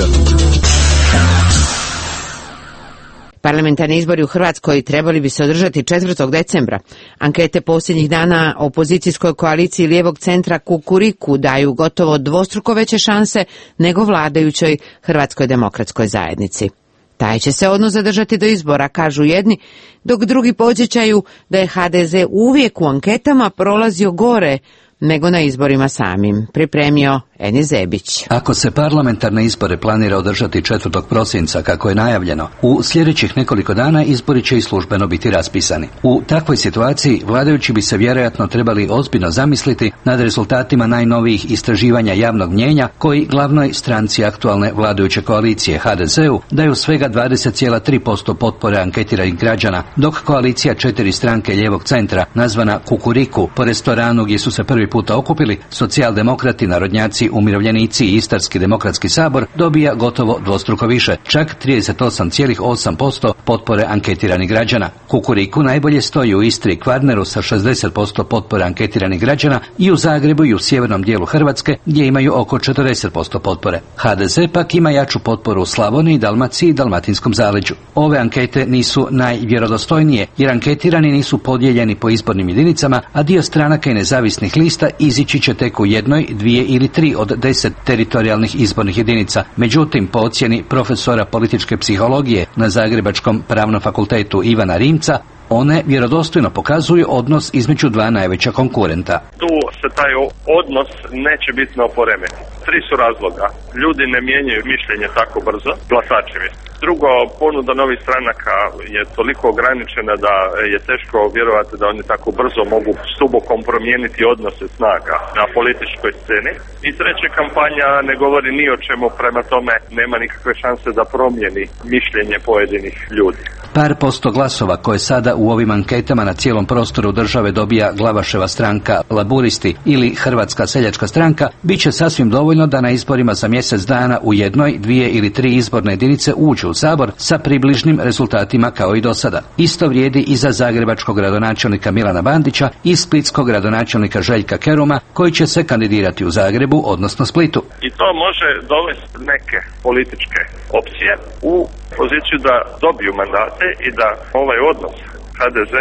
Parlamentarni izbori u Hrvatskoj trebali bi se održati četvrtog decembra. Ankete posljednjih dana opozicijskoj koaliciji lijevog centra Kukuriku daju gotovo dvostruko veće šanse nego vladajućoj Hrvatskoj demokratskoj zajednici. Taj će se odnos zadržati do izbora, kažu jedni, dok drugi podsjećaju da je ha de ze uvijek u anketama prolazio gore nego na izborima samim, pripremio Eni Zebić. Ako se parlamentarne izbore planira održati četvrtog prosinca, kako je najavljeno, u sljedećih nekoliko dana izbori će i službeno biti raspisani. U takvoj situaciji vladajući bi se vjerojatno trebali ozbiljno zamisliti nad rezultatima najnovijih istraživanja javnog mnijenja koji glavnoj stranci aktualne vladajuće koalicije ha de zeu daju svega dvadeset zarez tri posto potpore anketiranih građana, dok koalicija četiri stranke lijevog centra, nazvana Kukuriku, po restoranu gdje su se prvi puta okupili socijaldemokrati, narodnjaci, umirovljenici i Istarski demokratski sabor, dobija gotovo dvostruko više, čak trideset osam zarez osam posto potpore anketiranih građana. Kukuriku najbolje stoji u Istri i Kvarneru sa šezdeset posto potpore anketiranih građana i u Zagrebu i u sjevernom dijelu Hrvatske gdje imaju oko četrdeset posto potpore. ha de ze pak ima jaču potporu u Slavoniji, Dalmaciji i Dalmatinskom zaleđu. Ove ankete nisu najvjerodostojnije jer anketirani nisu podijeljeni po izbornim jedinicama, a dio stranaka i nezavisnih lista izići će tek u jednoj, dvije ili tri od deset teritorijalnih izbornih jedinica. Međutim, po ocjeni profesora političke psihologije na Zagrebačkom pravnom fakultetu Ivana Rimca, one vjerodostojno pokazuju odnos između dva najveća konkurenta. Tu se taj odnos neće bitno poremetiti. Tri su razloga. Ljudi ne mijenjaju mišljenje tako brzo, glasači misle. Drugo, ponuda novih stranaka je toliko ograničena da je teško vjerovati da oni tako brzo mogu stubokom promijeniti odnose snaga na političkoj sceni. I treće, kampanja ne govori ni o čemu, prema tome nema nikakve šanse da promijeni mišljenje pojedinih ljudi. Par posto glasova koje sada u ovim anketama na cijelom prostoru države dobija Glavaševa stranka Laburisti ili Hrvatska seljačka stranka bit će sasvim dovoljno da na izborima za mjesec dana u jednoj, dvije ili tri izborne jedinice uđu u Sabor sa približnim rezultatima kao i do sada. Isto vrijedi i za zagrebačkog gradonačelnika Milana Bandića i splitskog gradonačelnika Željka Keruma koji će se kandidirati u Zagrebu, odnosno Splitu. I to može dovesti neke političke opcije u poziciju da dobiju mandate i da ovaj odnos ha de ze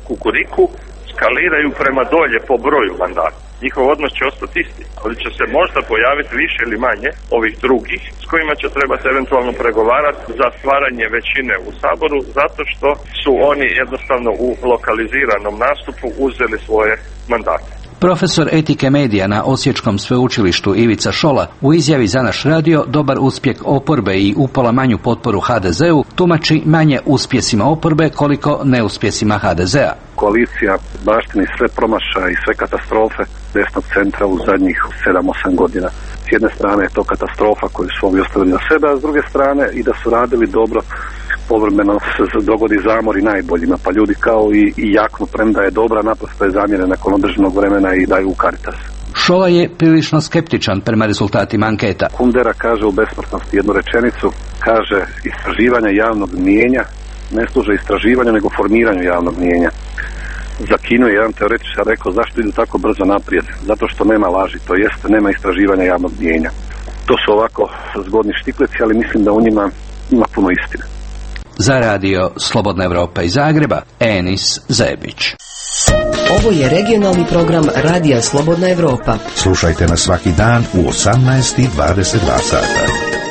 Kukuriku skaliraju prema dolje po broju mandata. Njihov odnos će ostati isti, ali će se možda pojaviti više ili manje ovih drugih s kojima će trebati eventualno pregovarati za stvaranje većine u Saboru, zato što su oni jednostavno u lokaliziranom nastupu uzeli svoje mandate. Profesor etike medija na Osječkom sveučilištu Ivica Šola u izjavi za naš radio dobar uspjeh oporbe i upola manju potporu ha de zeu tumači manje uspjesima oporbe koliko neuspjesima ha de zea. Koalicija baštini sve promašaje i sve katastrofe desnog centra u zadnjih sedam osam godina. S jedne strane je to katastrofa koju su ovi ostavili na sebe, a s druge strane i da su radili dobro, povremeno se dogodi zamor i najboljima, pa ljudi kao i, i jaknu, premda je dobra, naprosto je zamjene nakon određenog vremena i daju u Caritas. Šola je prilično skeptičan prema rezultatima anketa. Kundera kaže u Besmrtnosti jednu rečenicu, kaže istraživanja javnog mnijenja ne služe istraživanju nego formiranju javnog mnijenja. Za Kinu je jedan teoretičar rekao zašto idu tako brzo naprijed, zato što nema laži, to jest nema istraživanja javnog mnijenja. To su ovako zgodni štikleci, ali mislim da u njima ima puno istine. Za radio Slobodna Evropa iz Zagreba, Enis Zebić. Ovo je regionalni program Radija Slobodna Evropa. Slušajte nas svaki dan u osamnaest i dvadeset dva sata.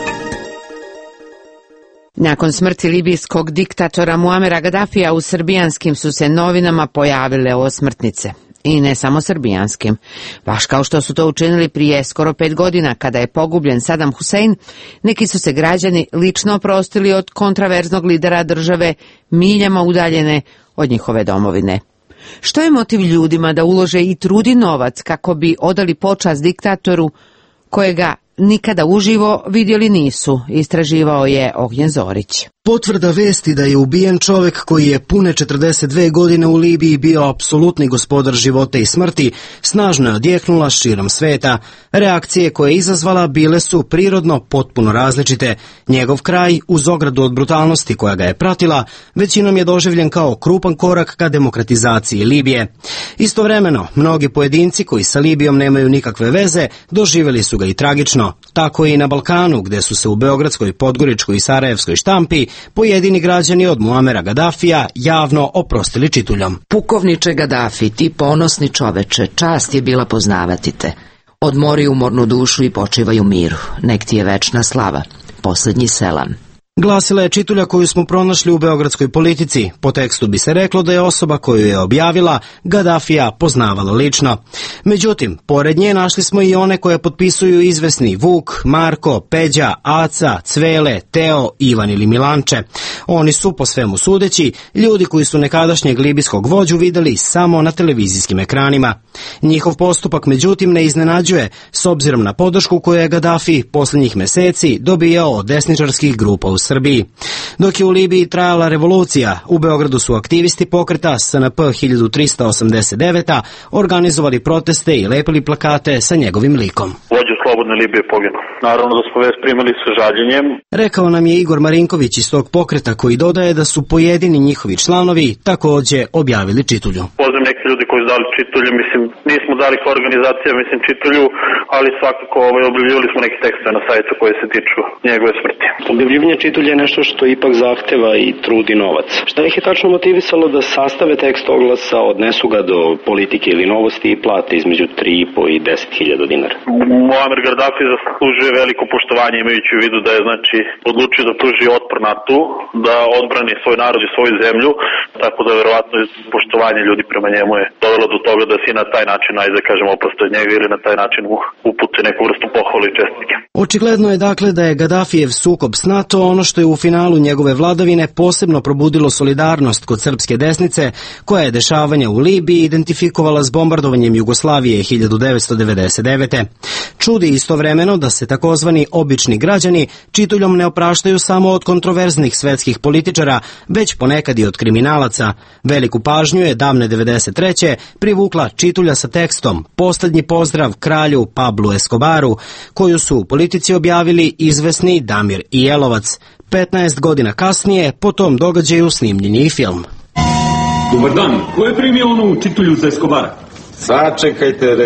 Nakon smrti libijskog diktatora Muamera Gadafija u srbijanskim su se novinama pojavile osmrtnice. I ne samo srbijanskim. Baš kao što su to učinili prije skoro pet godina kada je pogubljen Sadam Husein, neki su se građani lično oprostili od kontraverznog lidera države miljama udaljene od njihove domovine. Što je motiv ljudima da ulože i trud i novac kako bi odali počast diktatoru kojega nikada uživo vidjeli nisu, istraživao je Ognjen Zorić. Potvrda vesti da je ubijen čovjek koji je pune četrdeset dve godine u Libiji bio apsolutni gospodar života i smrti, snažno je odjeknula širom sveta. Reakcije koje je izazvala bile su prirodno potpuno različite. Njegov kraj, uz ogradu od brutalnosti koja ga je pratila, većinom je doživljen kao krupan korak ka demokratizaciji Libije. Istovremeno, mnogi pojedinci koji sa Libijom nemaju nikakve veze, doživjeli su ga i tragično. Tako i na Balkanu, gdje su se u Beogradskoj, Podgoričkoj i Sarajevskoj štampi pojedini građani od Muamera Gadafija javno oprostili čituljom. Pukovniče Gadafi, ti ponosni čoveče, čast je bila poznavati te. Odmori umornu dušu i počivaj u miru. Nek ti je večna slava. Posljednji selam. Glasila je čitulja koju smo pronašli u beogradskoj politici. Po tekstu bi se reklo da je osoba koju je objavila Gadafija poznavala lično. Međutim, pored nje našli smo i one koje potpisuju izvesni Vuk, Marko, Peđa, Aca, Cvele, Teo, Ivan ili Milanče. Oni su, po svemu sudeći, ljudi koji su nekadašnjeg libijskog vođu videli samo na televizijskim ekranima. Njihov postupak, međutim, ne iznenađuje, s obzirom na podršku koju je Gadafi posljednjih meseci dobijao od desničarskih grupa u Srbiji. Dok je u Libiji trajala revolucija, u Beogradu su aktivisti pokreta S N P hiljadu trista osamdeset devet organizovali proteste i lepili plakate sa njegovim likom. Vođa Slobodne Libije poginuo. Naravno da smo vest primili sa žaljenjem. Rekao nam je Igor Marinković iz tog pokreta, koji dodaje da su pojedini njihovi članovi također objavili čitulju. Poznam neki ljudi koji su dali čitulju, mislim, nismo dali kao organizacija, mislim, čitulju, ali svakako ovaj, objavljivali smo neke tekste na sajtu koje se tiču njegove smrti. Objavljivanje čitulja je nešto što ipak zahteva i trud i novac. Šta ih je tačno motivisalo da sastave tekst oglasa, odnesu ga do politike ili novosti i plate između tri i po i deset hiljada dinara? Muamer Gaddafi zaslužuje veliko poštovanje, imajući u vidu da je znači odlučio da pruži otpor NATO, da odbrani svoj narod i svoju zemlju, tako da verovatno poštovanje ljudi prema njemu je dovelo do toga da si na taj način, ajde kažemo, oprosti od njega ili na taj način upute neku vrstu pohvale i čestitke. Očigledno je dakle da je Gaddafijev sukob s NATO ono što je u finalu njegove vladavine posebno probudilo solidarnost kod srpske desnice, koja je dešavanja u Libiji identifikovala s bombardovanjem Jugoslavije hiljadu devetsto devedeset devete. Čudi istovremeno da se takozvani obični građani čituljom ne opraštaju samo od kontroverznih svetskih političara, već ponekad i od kriminalaca. Veliku pažnju je davne devedeset treće privukla čitulja sa tekstom "Posljednji pozdrav kralju Pablu Escobaru", koju su u politici objavili izvesni Damir i Jelovac. petnaest godina kasnije po tom događaju snimljen je i film. Dobar dan, ko je primio onu čitulju za Escobara? Sačekajte red.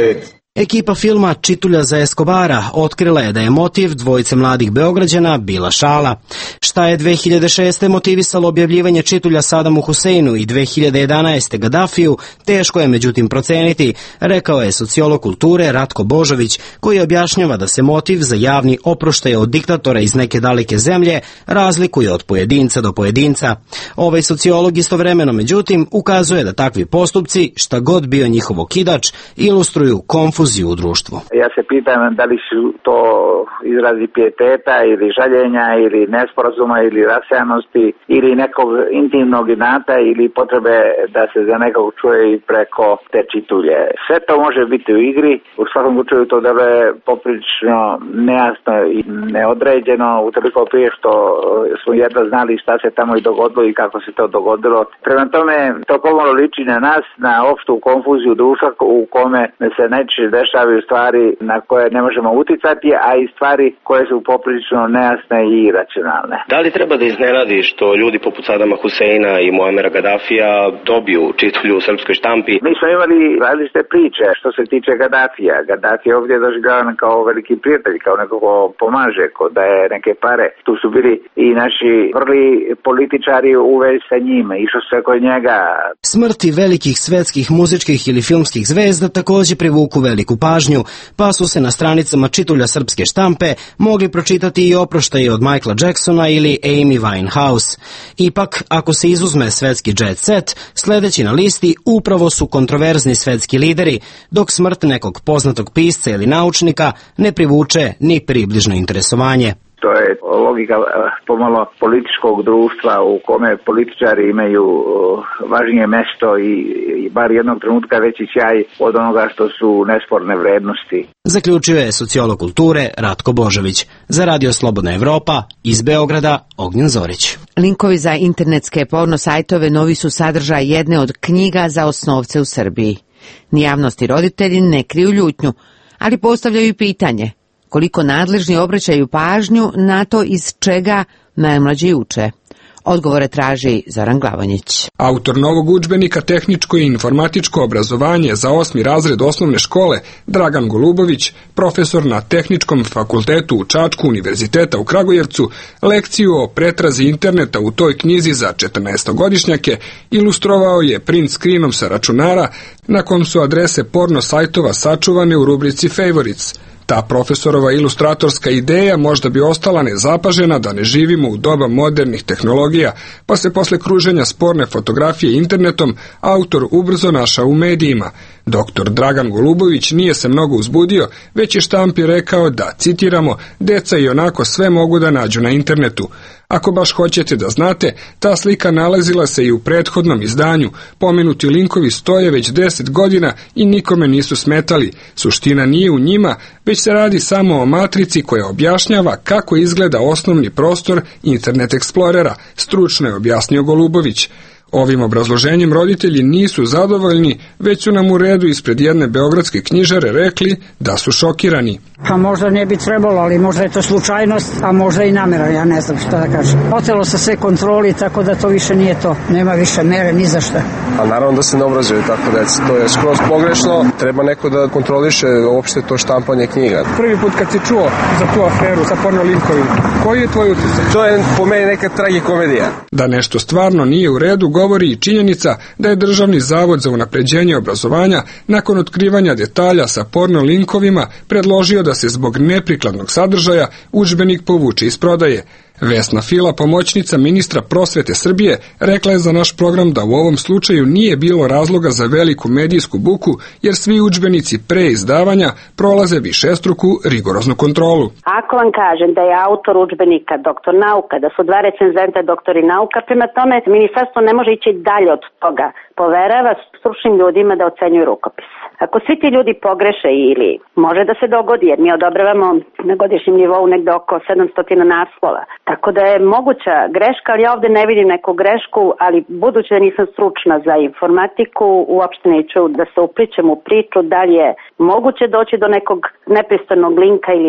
Ekipa filma Čitulja za Eskobara otkrila je da je motiv dvojice mladih Beograđana bila šala. Šta je dve hiljade šeste. motivisalo objavljivanje čitulja Sadamu Huseinu i dve hiljade jedanaeste. Gadafiju, teško je međutim proceniti, rekao je sociolog kulture Ratko Božović, koji objašnjava da se motiv za javni oproštaj od diktatora iz neke daleke zemlje razlikuje od pojedinca do pojedinca. Ovaj sociolog istovremeno međutim ukazuje da takvi postupci, šta god bio njihov okidač, ilustruju konfuziju u društvu. Ja se pitam da li su to izrazi pijeteta ili žaljenja ili nesporazuma ili rasejanosti ili nekog intimnog inata ili potrebe da se za nekog čuje i preko te čitulje. Sve to može biti u igri, u svakom slučaju to da je poprilično nejasno i neodređeno, utoliko prije što smo jedva znali šta se tamo i dogodilo i kako se to dogodilo. Prema tome, to pomalo liči na nas, na opštu konfuziju društva u kome se najčešće dešavaju stvari na koje ne možemo uticati, a i stvari koje su poprilično nejasne i iracionalne. Da li treba da iznenadi što ljudi poput Sadama Huseina i Muamera Gadafija dobiju čitulju u srpskoj štampi? Mi smo imali različite priče što se tiče Gadafija. Gaddafi je ovdje doživljavan kao veliki prijatelj, kao neko ko pomaže, ko daje neke pare. Tu su bili i naši vrli političari u vezi sa njime, išlo se kod njega. Smrti velikih svetskih muzičkih ili filmskih zvezda također privuku veliku pažnju, pa su se na stranicama čitulja srpske štampe mogli pročitati i oproštaje od Michaela Jacksona ili Amy Winehouse. Ipak, ako se izuzme svetski jet set, sledeći na listi upravo su kontroverzni svetski lideri, dok smrt nekog poznatog pisca ili naučnika ne privuče ni približno interesovanje. To je logika pomalo političkog društva u kome političari imaju važnije mesto i, i bar jednog trenutka veći sjaj od onoga što su nesporne vrednosti. Zaključio je sociolog kulture Ratko Božović. Za Radio Slobodna Evropa iz Beograda Ognjen Zorić. Linkovi za internetske porno sajtove novi su sadržaj jedne od knjiga za osnovce u Srbiji. Ni javnost i roditelji ne kriju ljutnju, ali postavljaju pitanje koliko nadležni obraćaju pažnju na to iz čega najmlađi uče. Odgovore traži Zoran Glavonjić. Autor novog udžbenika Tehničko i informatičko obrazovanje za osmi razred osnovne škole Dragan Golubović, profesor na Tehničkom fakultetu u Čačku Univerziteta u Kragujevcu, lekciju o pretrazi interneta u toj knjizi za četrnaestogodišnjake ilustrovao je print screenom sa računara na kom su adrese porno sajtova sačuvane u rubrici Favorites. Ta profesorova ilustratorska ideja možda bi ostala nezapažena da ne živimo u doba modernih tehnologija, pa se posle kruženja sporne fotografije internetom autor ubrzo našao u medijima. Doktor Dragan Golubović nije se mnogo uzbudio, već je štampi rekao da, citiramo, deca i onako sve mogu da nađu na internetu. Ako baš hoćete da znate, ta slika nalazila se i u prethodnom izdanju. Pomenuti linkovi stoje već deset godina i nikome nisu smetali. Suština nije u njima, već se radi samo o matrici koja objašnjava kako izgleda osnovni prostor Internet Explorera, stručno je objasnio Golubović. Ovim obrazloženjem roditelji nisu zadovoljni, već su nam u redu ispred jedne beogradske knjižare rekli da su šokirani. Pa možda ne bi trebalo, ali možda je to slučajnost, a možda i namjera, ja ne znam šta da kažem. Otelo se sve kontroli, tako da to više nije to. Nema više mere ni za šta. A naravno da se ne obrazuju tako deca. To je skroz pogrešno. Treba neko da kontroliše uopšte to štampanje knjiga. Prvi put kad si čuo za tu aferu sa porno linkovima, koji je tvoj utisak? To je po meni neka tragikomedija. Da nešto stvarno nije u redu govori i činjenica da je Državni zavod za unapređenje obrazovanja nakon otkrivanja detalja sa porno linkovima predložio da se zbog neprikladnog sadržaja udžbenik povuče iz prodaje. Vesna Fila, pomoćnica ministra prosvete Srbije, rekla je za naš program da u ovom slučaju nije bilo razloga za veliku medijsku buku, jer svi udžbenici pre izdavanja prolaze višestruku rigoroznu kontrolu. Ako vam kažem da je autor udžbenika doktor nauka, da su dva recenzenta doktori nauka, prema tome ministarstvo ne može ići dalje od toga. Poverava stručnim ljudima da ocenjuju rukopis. Ako svi ti ljudi pogreše ili može da se dogodi, jer mi odobravamo na godišnjem nivou negde oko sedamsto naslova. Tako da je moguća greška, ali ja ovde ne vidim neku grešku, ali budući da nisam stručna za informatiku, uopšte neću da se upličem u priču da li je moguće doći do nekog nepristojnog linka ili ne.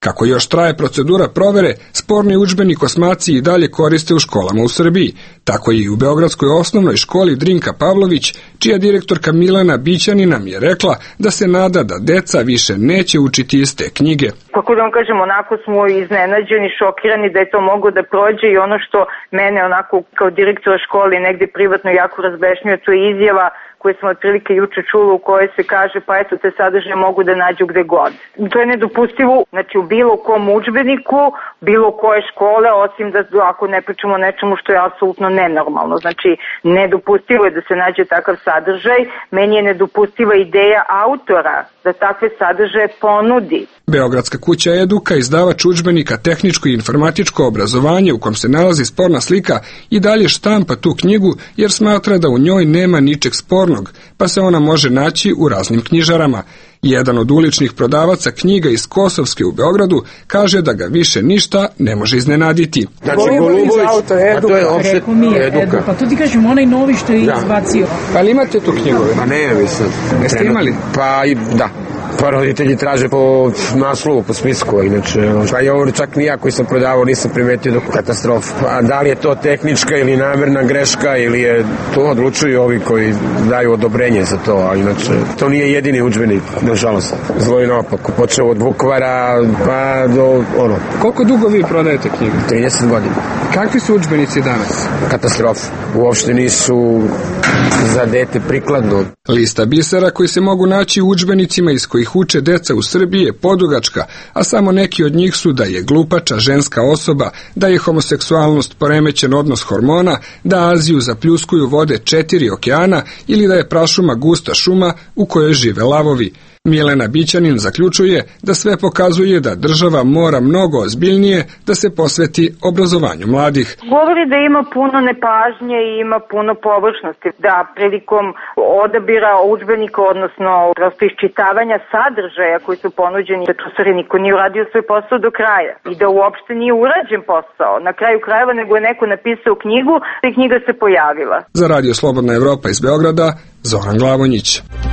Kako još traje procedura provere, sporni udžbenik osmaci i dalje koriste u školama u Srbiji. Tako je i u Beogradskoj osnovnoj školi Drinka Pavlović, čija direktorka Milena Bićanina mi je rekla da se nada da deca više neće učiti iste knjige. Kako da vam kažem, onako smo iznenađeni, šokirani da je to moglo da prođe i ono što mene onako kao direktora škole negde privatno jako razbešnjuje, to je izjava koje smo otprilike juče čuli u kojoj se kaže pa eto te sadržaje mogu da nađu gde god. To je nedopustivo, znači u bilo kom udžbeniku, bilo koje škole, osim da ako ne pričamo o nečemu što je apsolutno nenormalno. Znači nedopustivo je da se nađe takav sadržaj, meni je nedopustiva ideja autora da takve sadržaje ponudi. Beogradska kuća Eduka, izdavač udžbenika Tehničko i informatičko obrazovanje u kom se nalazi sporna slika, i dalje štampa tu knjigu jer smatra da u njoj nema ničeg spornog, pa se ona može naći u raznim knjižarama. Jedan od uličnih prodavaca knjiga iz Kosovske u Beogradu kaže da ga više ništa ne može iznenaditi. Znači, Golubović, a to je opšte Eduka. Pa to ti kažem, onaj novi što je izbacio. Pa li imate tu knjigu? Pa ne, mislim. Jeste imali? Pa i da. Pa roditelji traže po naslovu, po spisku, inače. Pa i ovo čak ni ja koji sam prodavao nisam primetio do katastrofu. A da li je to tehnička ili namerna greška ili je to odlučuju ovi koji daju odobrenje za to, a inače to nije jedini udžbenik, nažalost. Zlo i naopako. Počeo od bukvara pa do ono. Koliko dugo vi prodajete knjige? trideset godina. Kakvi su udžbenici danas? Katastrofa. Uopšte nisu za dete prikladno. Lista bisera koji se mogu naći u udžbenicima iz kojih uče deca u Srbiji je podugačka, a samo neki od njih su da je glupača ženska osoba, da je homoseksualnost poremećen odnos hormona, da Aziju zapljuskuju vode četiri okeana ili da je prašuma gusta šuma u kojoj žive lavovi. Milena Bićanin zaključuje da sve pokazuje da država mora mnogo ozbiljnije da se posveti obrazovanju mladih. Govori da ima puno nepažnje i ima puno površnosti, da prilikom odabira udžbenika, odnosno prosto iščitavanja sadržaja koji su ponuđeni, da tu stvari niko nije uradio svoj posao do kraja i da uopšte nije urađen posao. Na kraju krajeva nego je neko napisao knjigu i knjiga se pojavila. Za Radio Slobodna Evropa iz Beograda, Zoran Glavonjić.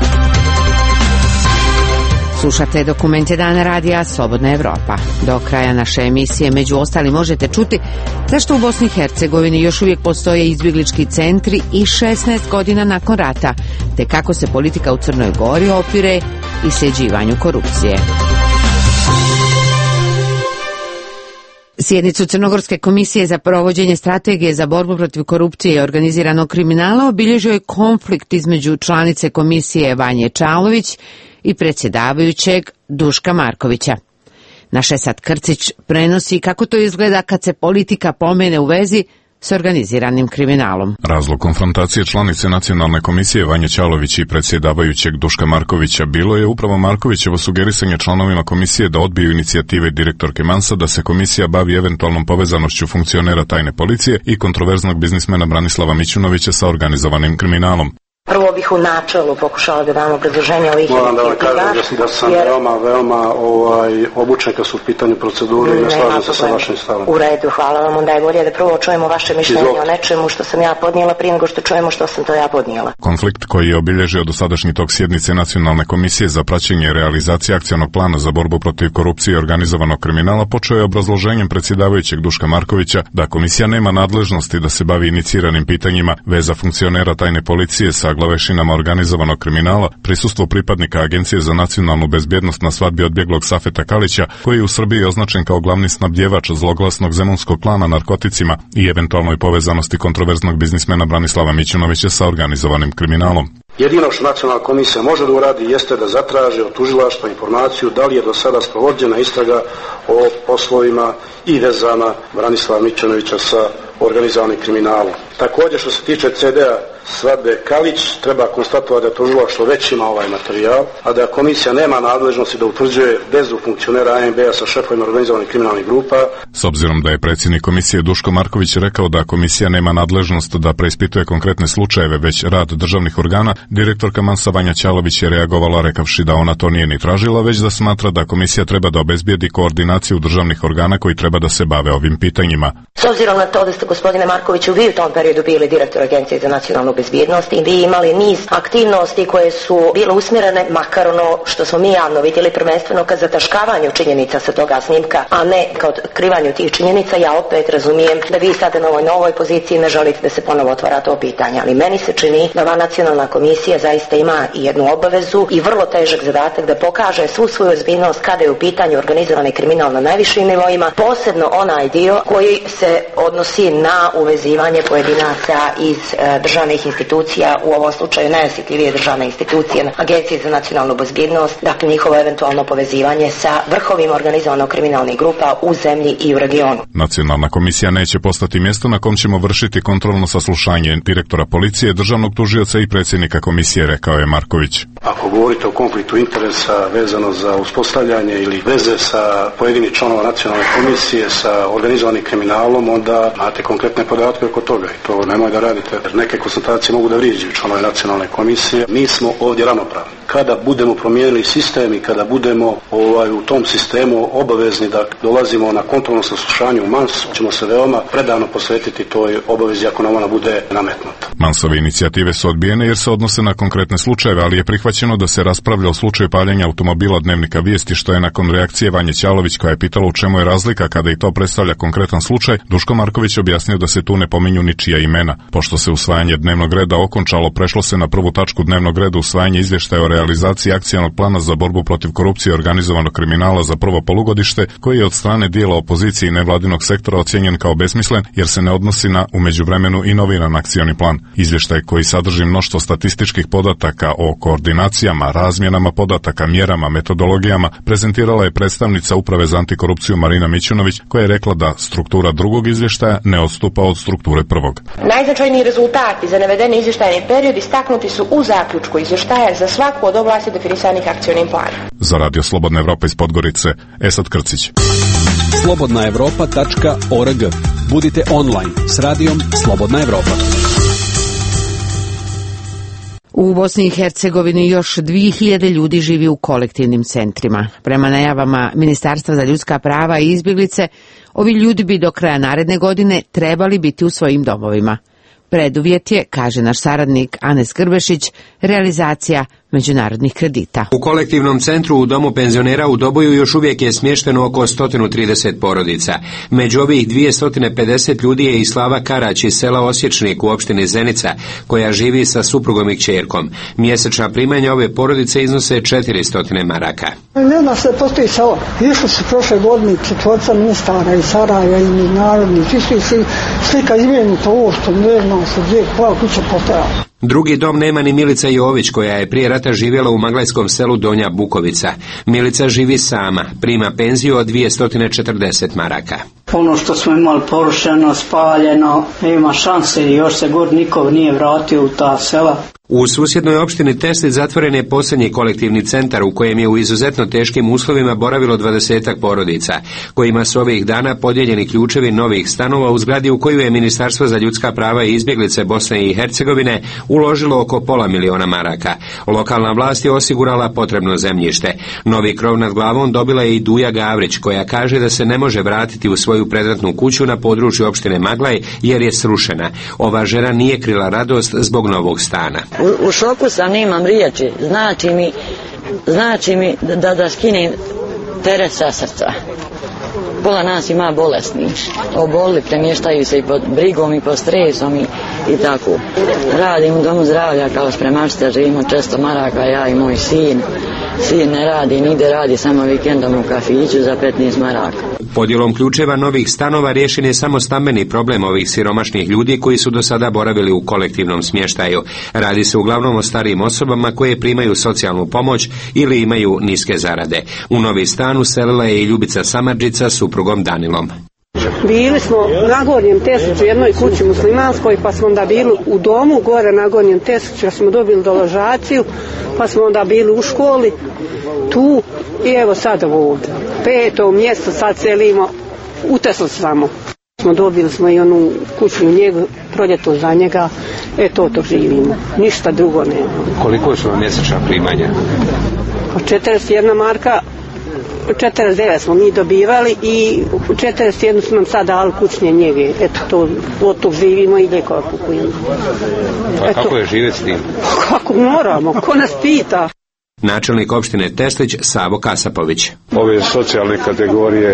Slušate dokumente Dana radija Slobodna Evropa. Do kraja naše emisije među ostali možete čuti zašto u Bosni i Hercegovini još uvijek postoje izbjeglički centri i šesnaest godina nakon rata, te kako se politika u Crnoj Gori opire isljeđivanju korupcije. Sjednicu Crnogorske komisije za provođenje strategije za borbu protiv korupcije i organiziranog kriminala obilježio je konflikt između članice komisije Vanje Čalović i predsjedavajućeg Duška Markovića. Naš Esad Krcić prenosi kako to izgleda kad se politika pomene u vezi s organiziranim kriminalom. Razlog konfrontacije članice Nacionalne komisije Vanje Čalović i predsjedavajućeg Duška Markovića bilo je upravo Markovićevo sugerisanje članovima komisije da odbiju inicijative direktorke Mansa da se komisija bavi eventualnom povezanošću funkcionera tajne policije i kontroverznog biznismena Branislava Mićunovića sa organizovanim kriminalom. Prvo bih u načelu pokušala da dam obrazloženje ovih Moram da vam kažem da sam jer... veoma, veoma ovaj, obučen kad su u pitanju procedure i ne slažem se sa vašim stavom. U redu, hvala vam, onda je bolje da prvo čujemo vaše mišljenje Izvod. o nečemu što sam ja podnijela prije nego što čujemo što sam to ja podnijela. Konflikt koji je obilježio dosadašnji tok sjednice Nacionalne komisije za praćenje i realizacije akcionog plana za borbu protiv korupcije i organizovanog kriminala počeo je obrazloženjem predsjedavajućeg Duška Markovića da komisija nema nadležnosti da se bavi iniciranim pitanjima veza funkcionera tajne policije sa glavešinama organizovanog kriminala, prisustvo pripadnika Agencije za nacionalnu bezbjednost na svadbi odbjeglog Safeta Kalića, koji je u Srbiji označen kao glavni snabdjevač zloglasnog zemunskog klana narkoticima i eventualnoj povezanosti kontroverznog biznismena Branislava Mićunovića sa organizovanim kriminalom. Jedino što Nacionalna komisija može da uradi jeste da zatraži od tužilaštva informaciju da li je do sada sprovođena istraga o poslovima i vezama Branislava Mićunovića sa organizovanim kriminalom. Također što se tiče ce de a svadbe Kalić, treba konstatovati da tužilaštvo već ima ovaj materijal, a da komisija nema nadležnosti da utvrđuje vezu funkcionera a en be a sa šefovima organizovanih kriminalnih grupa. S obzirom da je predsjednik komisije Duško Marković rekao da komisija nema nadležnost da preispituje konkretne slučajeve, već rad državnih organa, direktorka Mansa Vanja Čalović je reagovala rekavši da ona to nije ni tražila, već da smatra da komisija treba da obezbijedi koordinaciju državnih organa koji treba da se bave ovim pitanjima. S obzirom na to da ste, gospodine Markoviću, vi u tom periodu bili direktor Agencije za nacionalnu bezbjednosti i imali niz aktivnosti koje su bile usmjerene, makar ono što smo mi javno vidjeli, prvenstveno ka zataškavanju činjenica sa toga snimka, a ne ka otkrivanju tih činjenica. Ja opet razumijem da vi sada na ovoj novoj poziciji ne želite da se ponovo otvara to pitanje, ali meni se čini da ova nacionalna komisija zaista ima i jednu obavezu i vrlo težak zadatak da pokaže svu svoju ozbiljnost kada je u pitanju organizirani kriminal na najvišim nivoima, posebno onaj dio koji se odnosi na uvezivanje pojedinaca iz e, državnih institucija, u ovom slučaju najosjetljivije državne institucije, Agencije za nacionalnu bezbjednost, dakle njihovo eventualno povezivanje sa vrhovima organizovanog kriminalnih grupa u zemlji i u regionu. Nacionalna komisija neće postati mjesto na kom ćemo vršiti kontrolno saslušanje direktora policije, državnog tužioca i predsjednika komisije, rekao je Marković. Ako govorite o konfliktu interesa vezano za uspostavljanje ili veze sa pojedinih članova nacionalne komisije sa organizovanim kriminalom, onda imate konkretne podatke oko toga i to nemoj da radite. Neke konstatacije mogu da vrijeđaju članove nacionalne komisije. Mi smo ovdje ravnopravni. Kada budemo promijenili sistem i kada budemo ovaj, u tom sistemu obavezni da dolazimo na kontrolno saslušanje u Mansu, ćemo se veoma predano posvetiti toj obavezi ako nam ona bude nametnuta. Mansove inicijative su odbijene jer se odnose na konkretne slučajeve, ali je prihvaćeno da se raspravlja o slučaju paljenja automobila Dnevnika Vijesti, što je nakon reakcije Vanje Ćalović, koja je pitala u čemu je razlika kada i to predstavlja konkretan slučaj, Duško Marković objasnio da se tu ne pominju ničija imena. Pošto se usvajanje dnevnog reda okončalo, prešlo se na prvu tačku dnevnog reda usvajanje izvještaja o realizaciji akcionog plana za borbu protiv korupcije i organizovanog kriminala za prvo polugodište, koji je od strane dijela opozicije i nevladinog sektora ocijenjen kao besmislen jer se ne odnosi na u međuvremenu i noviran akcioni plan. Izvještaj koji sadrži mnoštvo statističkih podataka o koordinacijama, razmjenama podataka, mjerama, metodologijama, prezentirala je predstavnica Uprave za antikorupciju Marina Mićunović, koja je rekla da struktura drugog izvještaja ne odstupa od strukture prvog. Najznačajniji rezultati za navedeni izvještajni period istaknuti su u zaključku izvještaja za svaku od oblasti definisanih akcionim planom. Za Radio Slobodna Evropa iz Podgorice, Esad Krcić. slobodna evropa tačka org. Budite online s radijom Slobodna Evropa. U Bosni i Hercegovini još dvije hiljade ljudi živi u kolektivnim centrima. Prema najavama Ministarstva za ljudska prava i izbjeglice, ovi ljudi bi do kraja naredne godine trebali biti u svojim domovima. Preduvjet je, kaže naš saradnik Anes Grbešić, realizacija međunarodnih kredita. U kolektivnom centru u domu penzionera u Doboju još uvijek je smješteno oko sto trideset porodica. Među ovih dvjesto pedeset ljudi je i Slava Karać iz sela Osječnik u opštini Zenica, koja živi sa suprugom i kćerkom. Mjesečna primanja ove porodice iznose četiristo maraka. Ne zna se, postoji selo. Išli su prošle godine četvorca ministara iz Sarajeva i međunarodnih. Išli su slika izmijenita ovo što ne zna se gdje koja kuća postoja. Drugi dom nema ni Milica Jović, koja je prije rata živjela u maglajskom selu Donja Bukovica. Milica živi sama, prima penziju od dvjesto četrdeset maraka. Ono što smo imali porušeno, spaljeno, nema šanse i još se god niko nije vratio u ta sela. U susjednoj opštini Teslić zatvoren je posljednji kolektivni centar u kojem je u izuzetno teškim uslovima boravilo dvadesetak porodica, kojima su ovih dana podijeljeni ključevi novih stanova u zgradi u koju je Ministarstvo za ljudska prava i izbjeglice Bosne i Hercegovine uložilo oko pola miliona maraka. Lokalna vlast je osigurala potrebno zemljište. Novi krov nad glavom dobila je i Duja Gavrić, koja kaže da se ne može vratiti u svoju predratnu kuću na području opštine Maglaj jer je srušena. Ova žena nije krila radost zbog novog stana. U, u šoku sam, nemam riječi. Znači mi, znači mi da, da skinem teret sa srca. Pola nas ima bolesni. Obolili, premještaju se i pod brigom i pod stresom i, i tako. Radim u domu zdravlja kao spremačica, živimo često maraka, ja i moj sin. Sin ne radi, nigde radi, samo vikendom u kafiću za petnaest maraka. Podjelom ključeva novih stanova riješen je samo stambeni problem ovih siromašnih ljudi koji su do sada boravili u kolektivnom smještaju. Radi se uglavnom o starijim osobama koje primaju socijalnu pomoć ili imaju niske zarade. U novi stan uselila je i Ljubica Samardžica s suprugom Danilom. Bili smo na Gornjem Tesliću, jednoj kući muslimanskoj, pa smo onda bili u domu gore na Gornjem Tesliću, ja smo dobili doložaciju, pa smo onda bili u školi tu i evo sad ovdje. Peto mjesto sad selimo u Teslić samo. Smo dobili smo i onu kućnu njegu, proljeto za njega, e to to živimo, ništa drugo nema. Koliko su vam mjesečna primanja? Pa četrdeset jedna marka četrdeset devet smo mi dobivali i u četrdeset jednu su nam sad dali kućne njege. Eto, to, od tog živimo i lijekova kupujemo. A kako je živjeti s tim? Kako moramo, ko nas pita? Načelnik opštine Teslić Savo Kasapović. Ove socijalne kategorije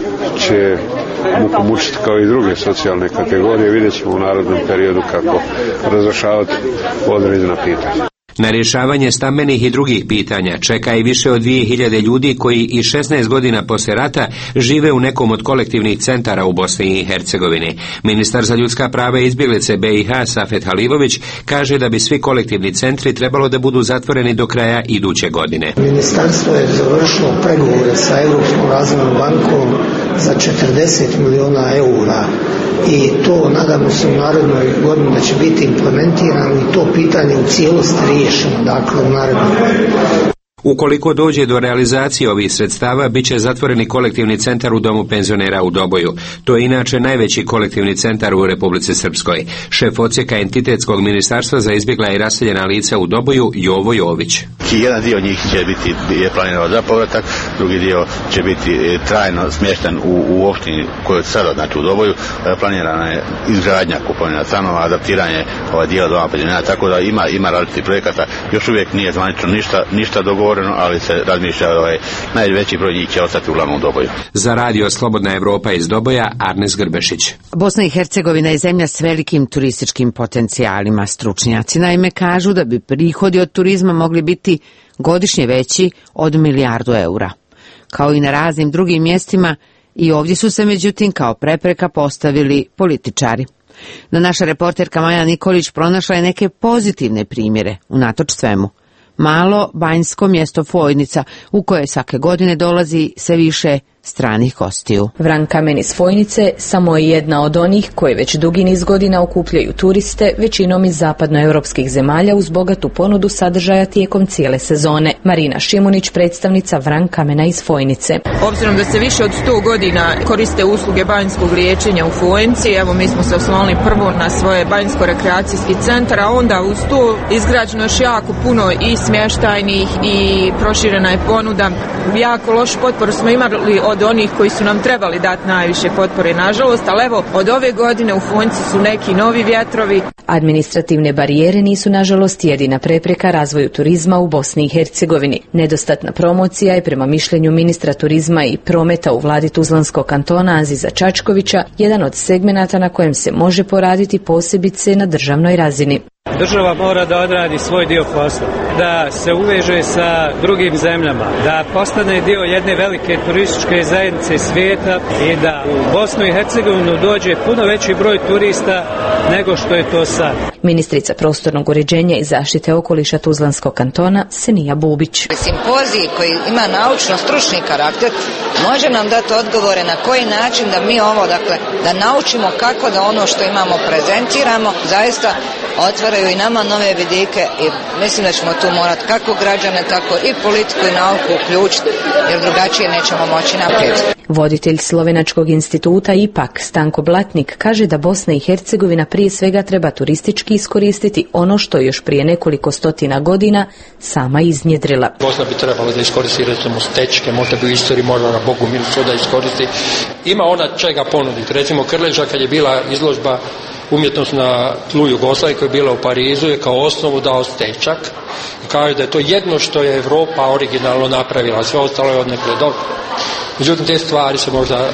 će muku mučiti kao i druge socijalne kategorije. Vidjet ćemo u narodnom periodu kako razrešavati određena pitanja. Na rješavanje stambenih i drugih pitanja čeka i više od dvije hiljade ljudi koji i šesnaest godina poslije rata žive u nekom od kolektivnih centara u Bosni i Hercegovini. Ministar za ljudska prava i izbjeglice B i H Safet Halilović kaže da bi svi kolektivni centri trebalo da budu zatvoreni do kraja iduće godine. Ministarstvo je završilo pregovore sa Europskom razvojnom bankom za četrdeset miliona eura i to nadamo se u narednoj godini da će biti implementirano i to pitanje u cijelosti riješeno, dakle u narednoj godini. Ukoliko dođe do realizacije ovih sredstava, bit će zatvoreni kolektivni centar u Domu penzionera u Doboju. To je inače najveći kolektivni centar u Republici Srpskoj. Šef odsjeka entitetskog ministarstva za izbjegla i raseljena lica u Doboju, Jovo Jović. Jedan dio njih će biti je planirano za povratak, drugi dio će biti trajno smješten u, u opštini koju sada, znači u Doboju. Planirana je izgradnja kupovina stanova, adaptiranje ovaj dijela Doma penzionera, tako da ima ima različitih projekata. Još uvijek nije zvanično ništa ništa dogovoreno, ali se razmišlja da ovaj najveći broj njih će ostati uglavnom u Doboju. Za radio Slobodna Evropa iz Doboja, Arnes Grbešić. Bosna i Hercegovina je zemlja s velikim turističkim potencijalima. Stručnjaci naime kažu da bi prihodi od turizma mogli biti godišnje veći od milijardu eura. Kao i na raznim drugim mjestima, i ovdje su se međutim kao prepreka postavili političari. No naša reporterka Maja Nikolić pronašla je neke pozitivne primjere unatoč svemu. Malo banjsko mjesto Fojnica, u koje svake godine dolazi sve više stranih gostiju. Vrankamen iz Fojnice samo je jedna od onih koje već dugi niz godina okupljaju turiste, većinom iz zapadnoevropskih zemalja uz bogatu ponudu sadržaja tijekom cijele sezone. Marina Šimunić, predstavnica Vrankamena iz Fojnice. Obzirom da se više od sto godina koriste usluge banjskog liječenja u Fojnici, evo mi smo se oslonili prvo na svoje banjsko-rekreacijski centar, a onda uz to izgrađeno još jako puno i smještajnih i proširena je ponuda. Jako lošu potporu smo imali od onih koji su nam trebali dati najviše potpore, nažalost, ali evo, od ove godine u Fojnici su neki novi vjetrovi. Administrativne barijere nisu, nažalost, jedina prepreka razvoju turizma u Bosni i Hercegovini. Nedostatna promocija je, prema mišljenju ministra turizma i prometa u vladi Tuzlanskog kantona Aziza Čačkovića, jedan od segmenata na kojem se može poraditi posebice na državnoj razini. Država mora da odradi svoj dio posla, da se uveže sa drugim zemljama, da postane dio jedne velike turističke zajednice svijeta i da u Bosnu i Hercegovinu dođe puno veći broj turista nego što je to sad. Ministrica prostornog uređenja i zaštite okoliša Tuzlanskog kantona Senija Bubić. Simpozij koji ima naučno-stručni karakter može nam dati odgovore na koji način da mi ovo, dakle, da naučimo kako da ono što imamo prezentiramo, zaista otvaraju i nama nove vidike i mislim da ćemo tu morati kako građane, tako i politiku i nauku uključiti, jer drugačije nećemo moći naprijed. Voditelj Slovenačkog instituta I P A K Stanko Blatnik kaže da Bosna i Hercegovina prije svega treba turistički iskoristiti ono što još prije nekoliko stotina godina sama iznjedrila. Bosna bi trebala da iskoristi recimo stečke, možda bi u istoriji morala na Bogumil da iskoristi. Ima ona čega ponuditi. Recimo Krleža kad je bila izložba umjetnost na tlu Jugoslavije koja je bila u Parizu je kao osnovu dao stečak i kaže da je to jedno što je Europa originalno napravila, sve ostalo je odnekle dobro. Međutim, te stvari se možda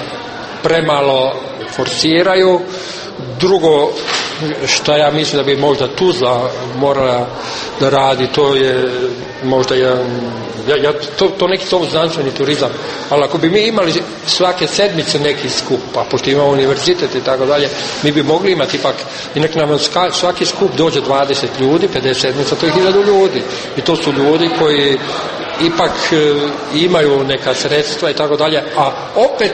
premalo forsiraju. Drugo što ja mislim da bi možda Tuzla morala da radi, to je možda jedan, ja, ja, to, to neki to znanstveni turizam, ali ako bi mi imali svake sedmice neki skup, a pošto imamo univerzitet i tako dalje, mi bi mogli imati ipak, i nek nam svaki skup dođe dvadeset ljudi, pedeset sedmica, to je hiljadu ljudi. I to su ljudi koji ipak e, imaju neka sredstva i tako dalje, a opet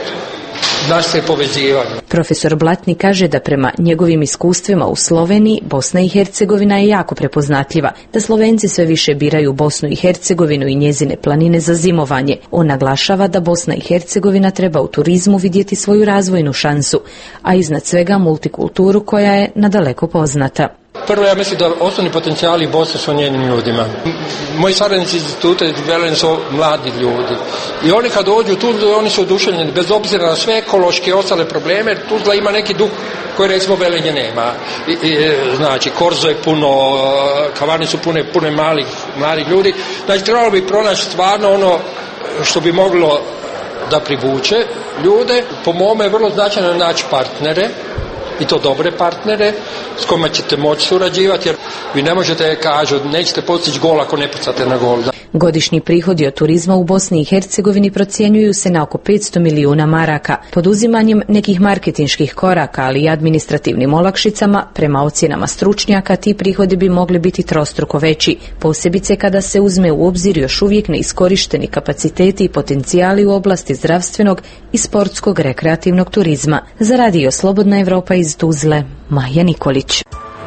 naše povezivanje. Profesor Blatni kaže da prema njegovim iskustvima u Sloveniji Bosna i Hercegovina je jako prepoznatljiva, da Slovenci sve više biraju Bosnu i Hercegovinu i njezine planine za zimovanje. On naglašava da Bosna i Hercegovina treba u turizmu vidjeti svoju razvojnu šansu, a iznad svega multikulturu koja je nadaleko poznata. Prvo, ja mislim da osnovni potencijali Bosne su njenim ljudima. Moji saradnici iz instituta veleni su mladi ljudi. I oni kad dođu u Tuzlu, oni su oduševljeni, bez obzira na sve ekološke i ostale probleme, jer Tuzla ima neki duh koji recimo Velenje nema. I, i, znači, Korzo je puno, kavane su pune, pune malih, mladih ljudi. Znači, trebalo bi pronaći stvarno ono što bi moglo da privuče ljude. Po mome je vrlo značajno naći partnere, i to dobre partnere s kojima ćete moći surađivati, jer vi ne možete, kažu, nećete postići gol ako ne pucate na gol. Godišnji prihodi od turizma u Bosni i Hercegovini procjenjuju se na oko petsto milijuna maraka. Poduzimanjem nekih marketinških koraka, ali i administrativnim olakšicama, prema ocjenama stručnjaka, ti prihodi bi mogli biti trostruko veći, posebice kada se uzme u obzir još uvijek neiskorišteni kapaciteti i potencijali u oblasti zdravstvenog i sportskog rekreativnog turizma. Za Radio Slobodna Evropa iz Tuzle, Maja Nikolić.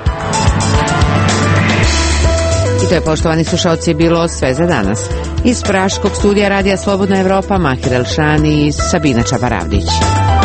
I to je, poštovani slušalci, bilo sve za danas. Iz Praškog studija Radija Slobodna Evropa, Mahir Elšani i Sabina Čabaravdić.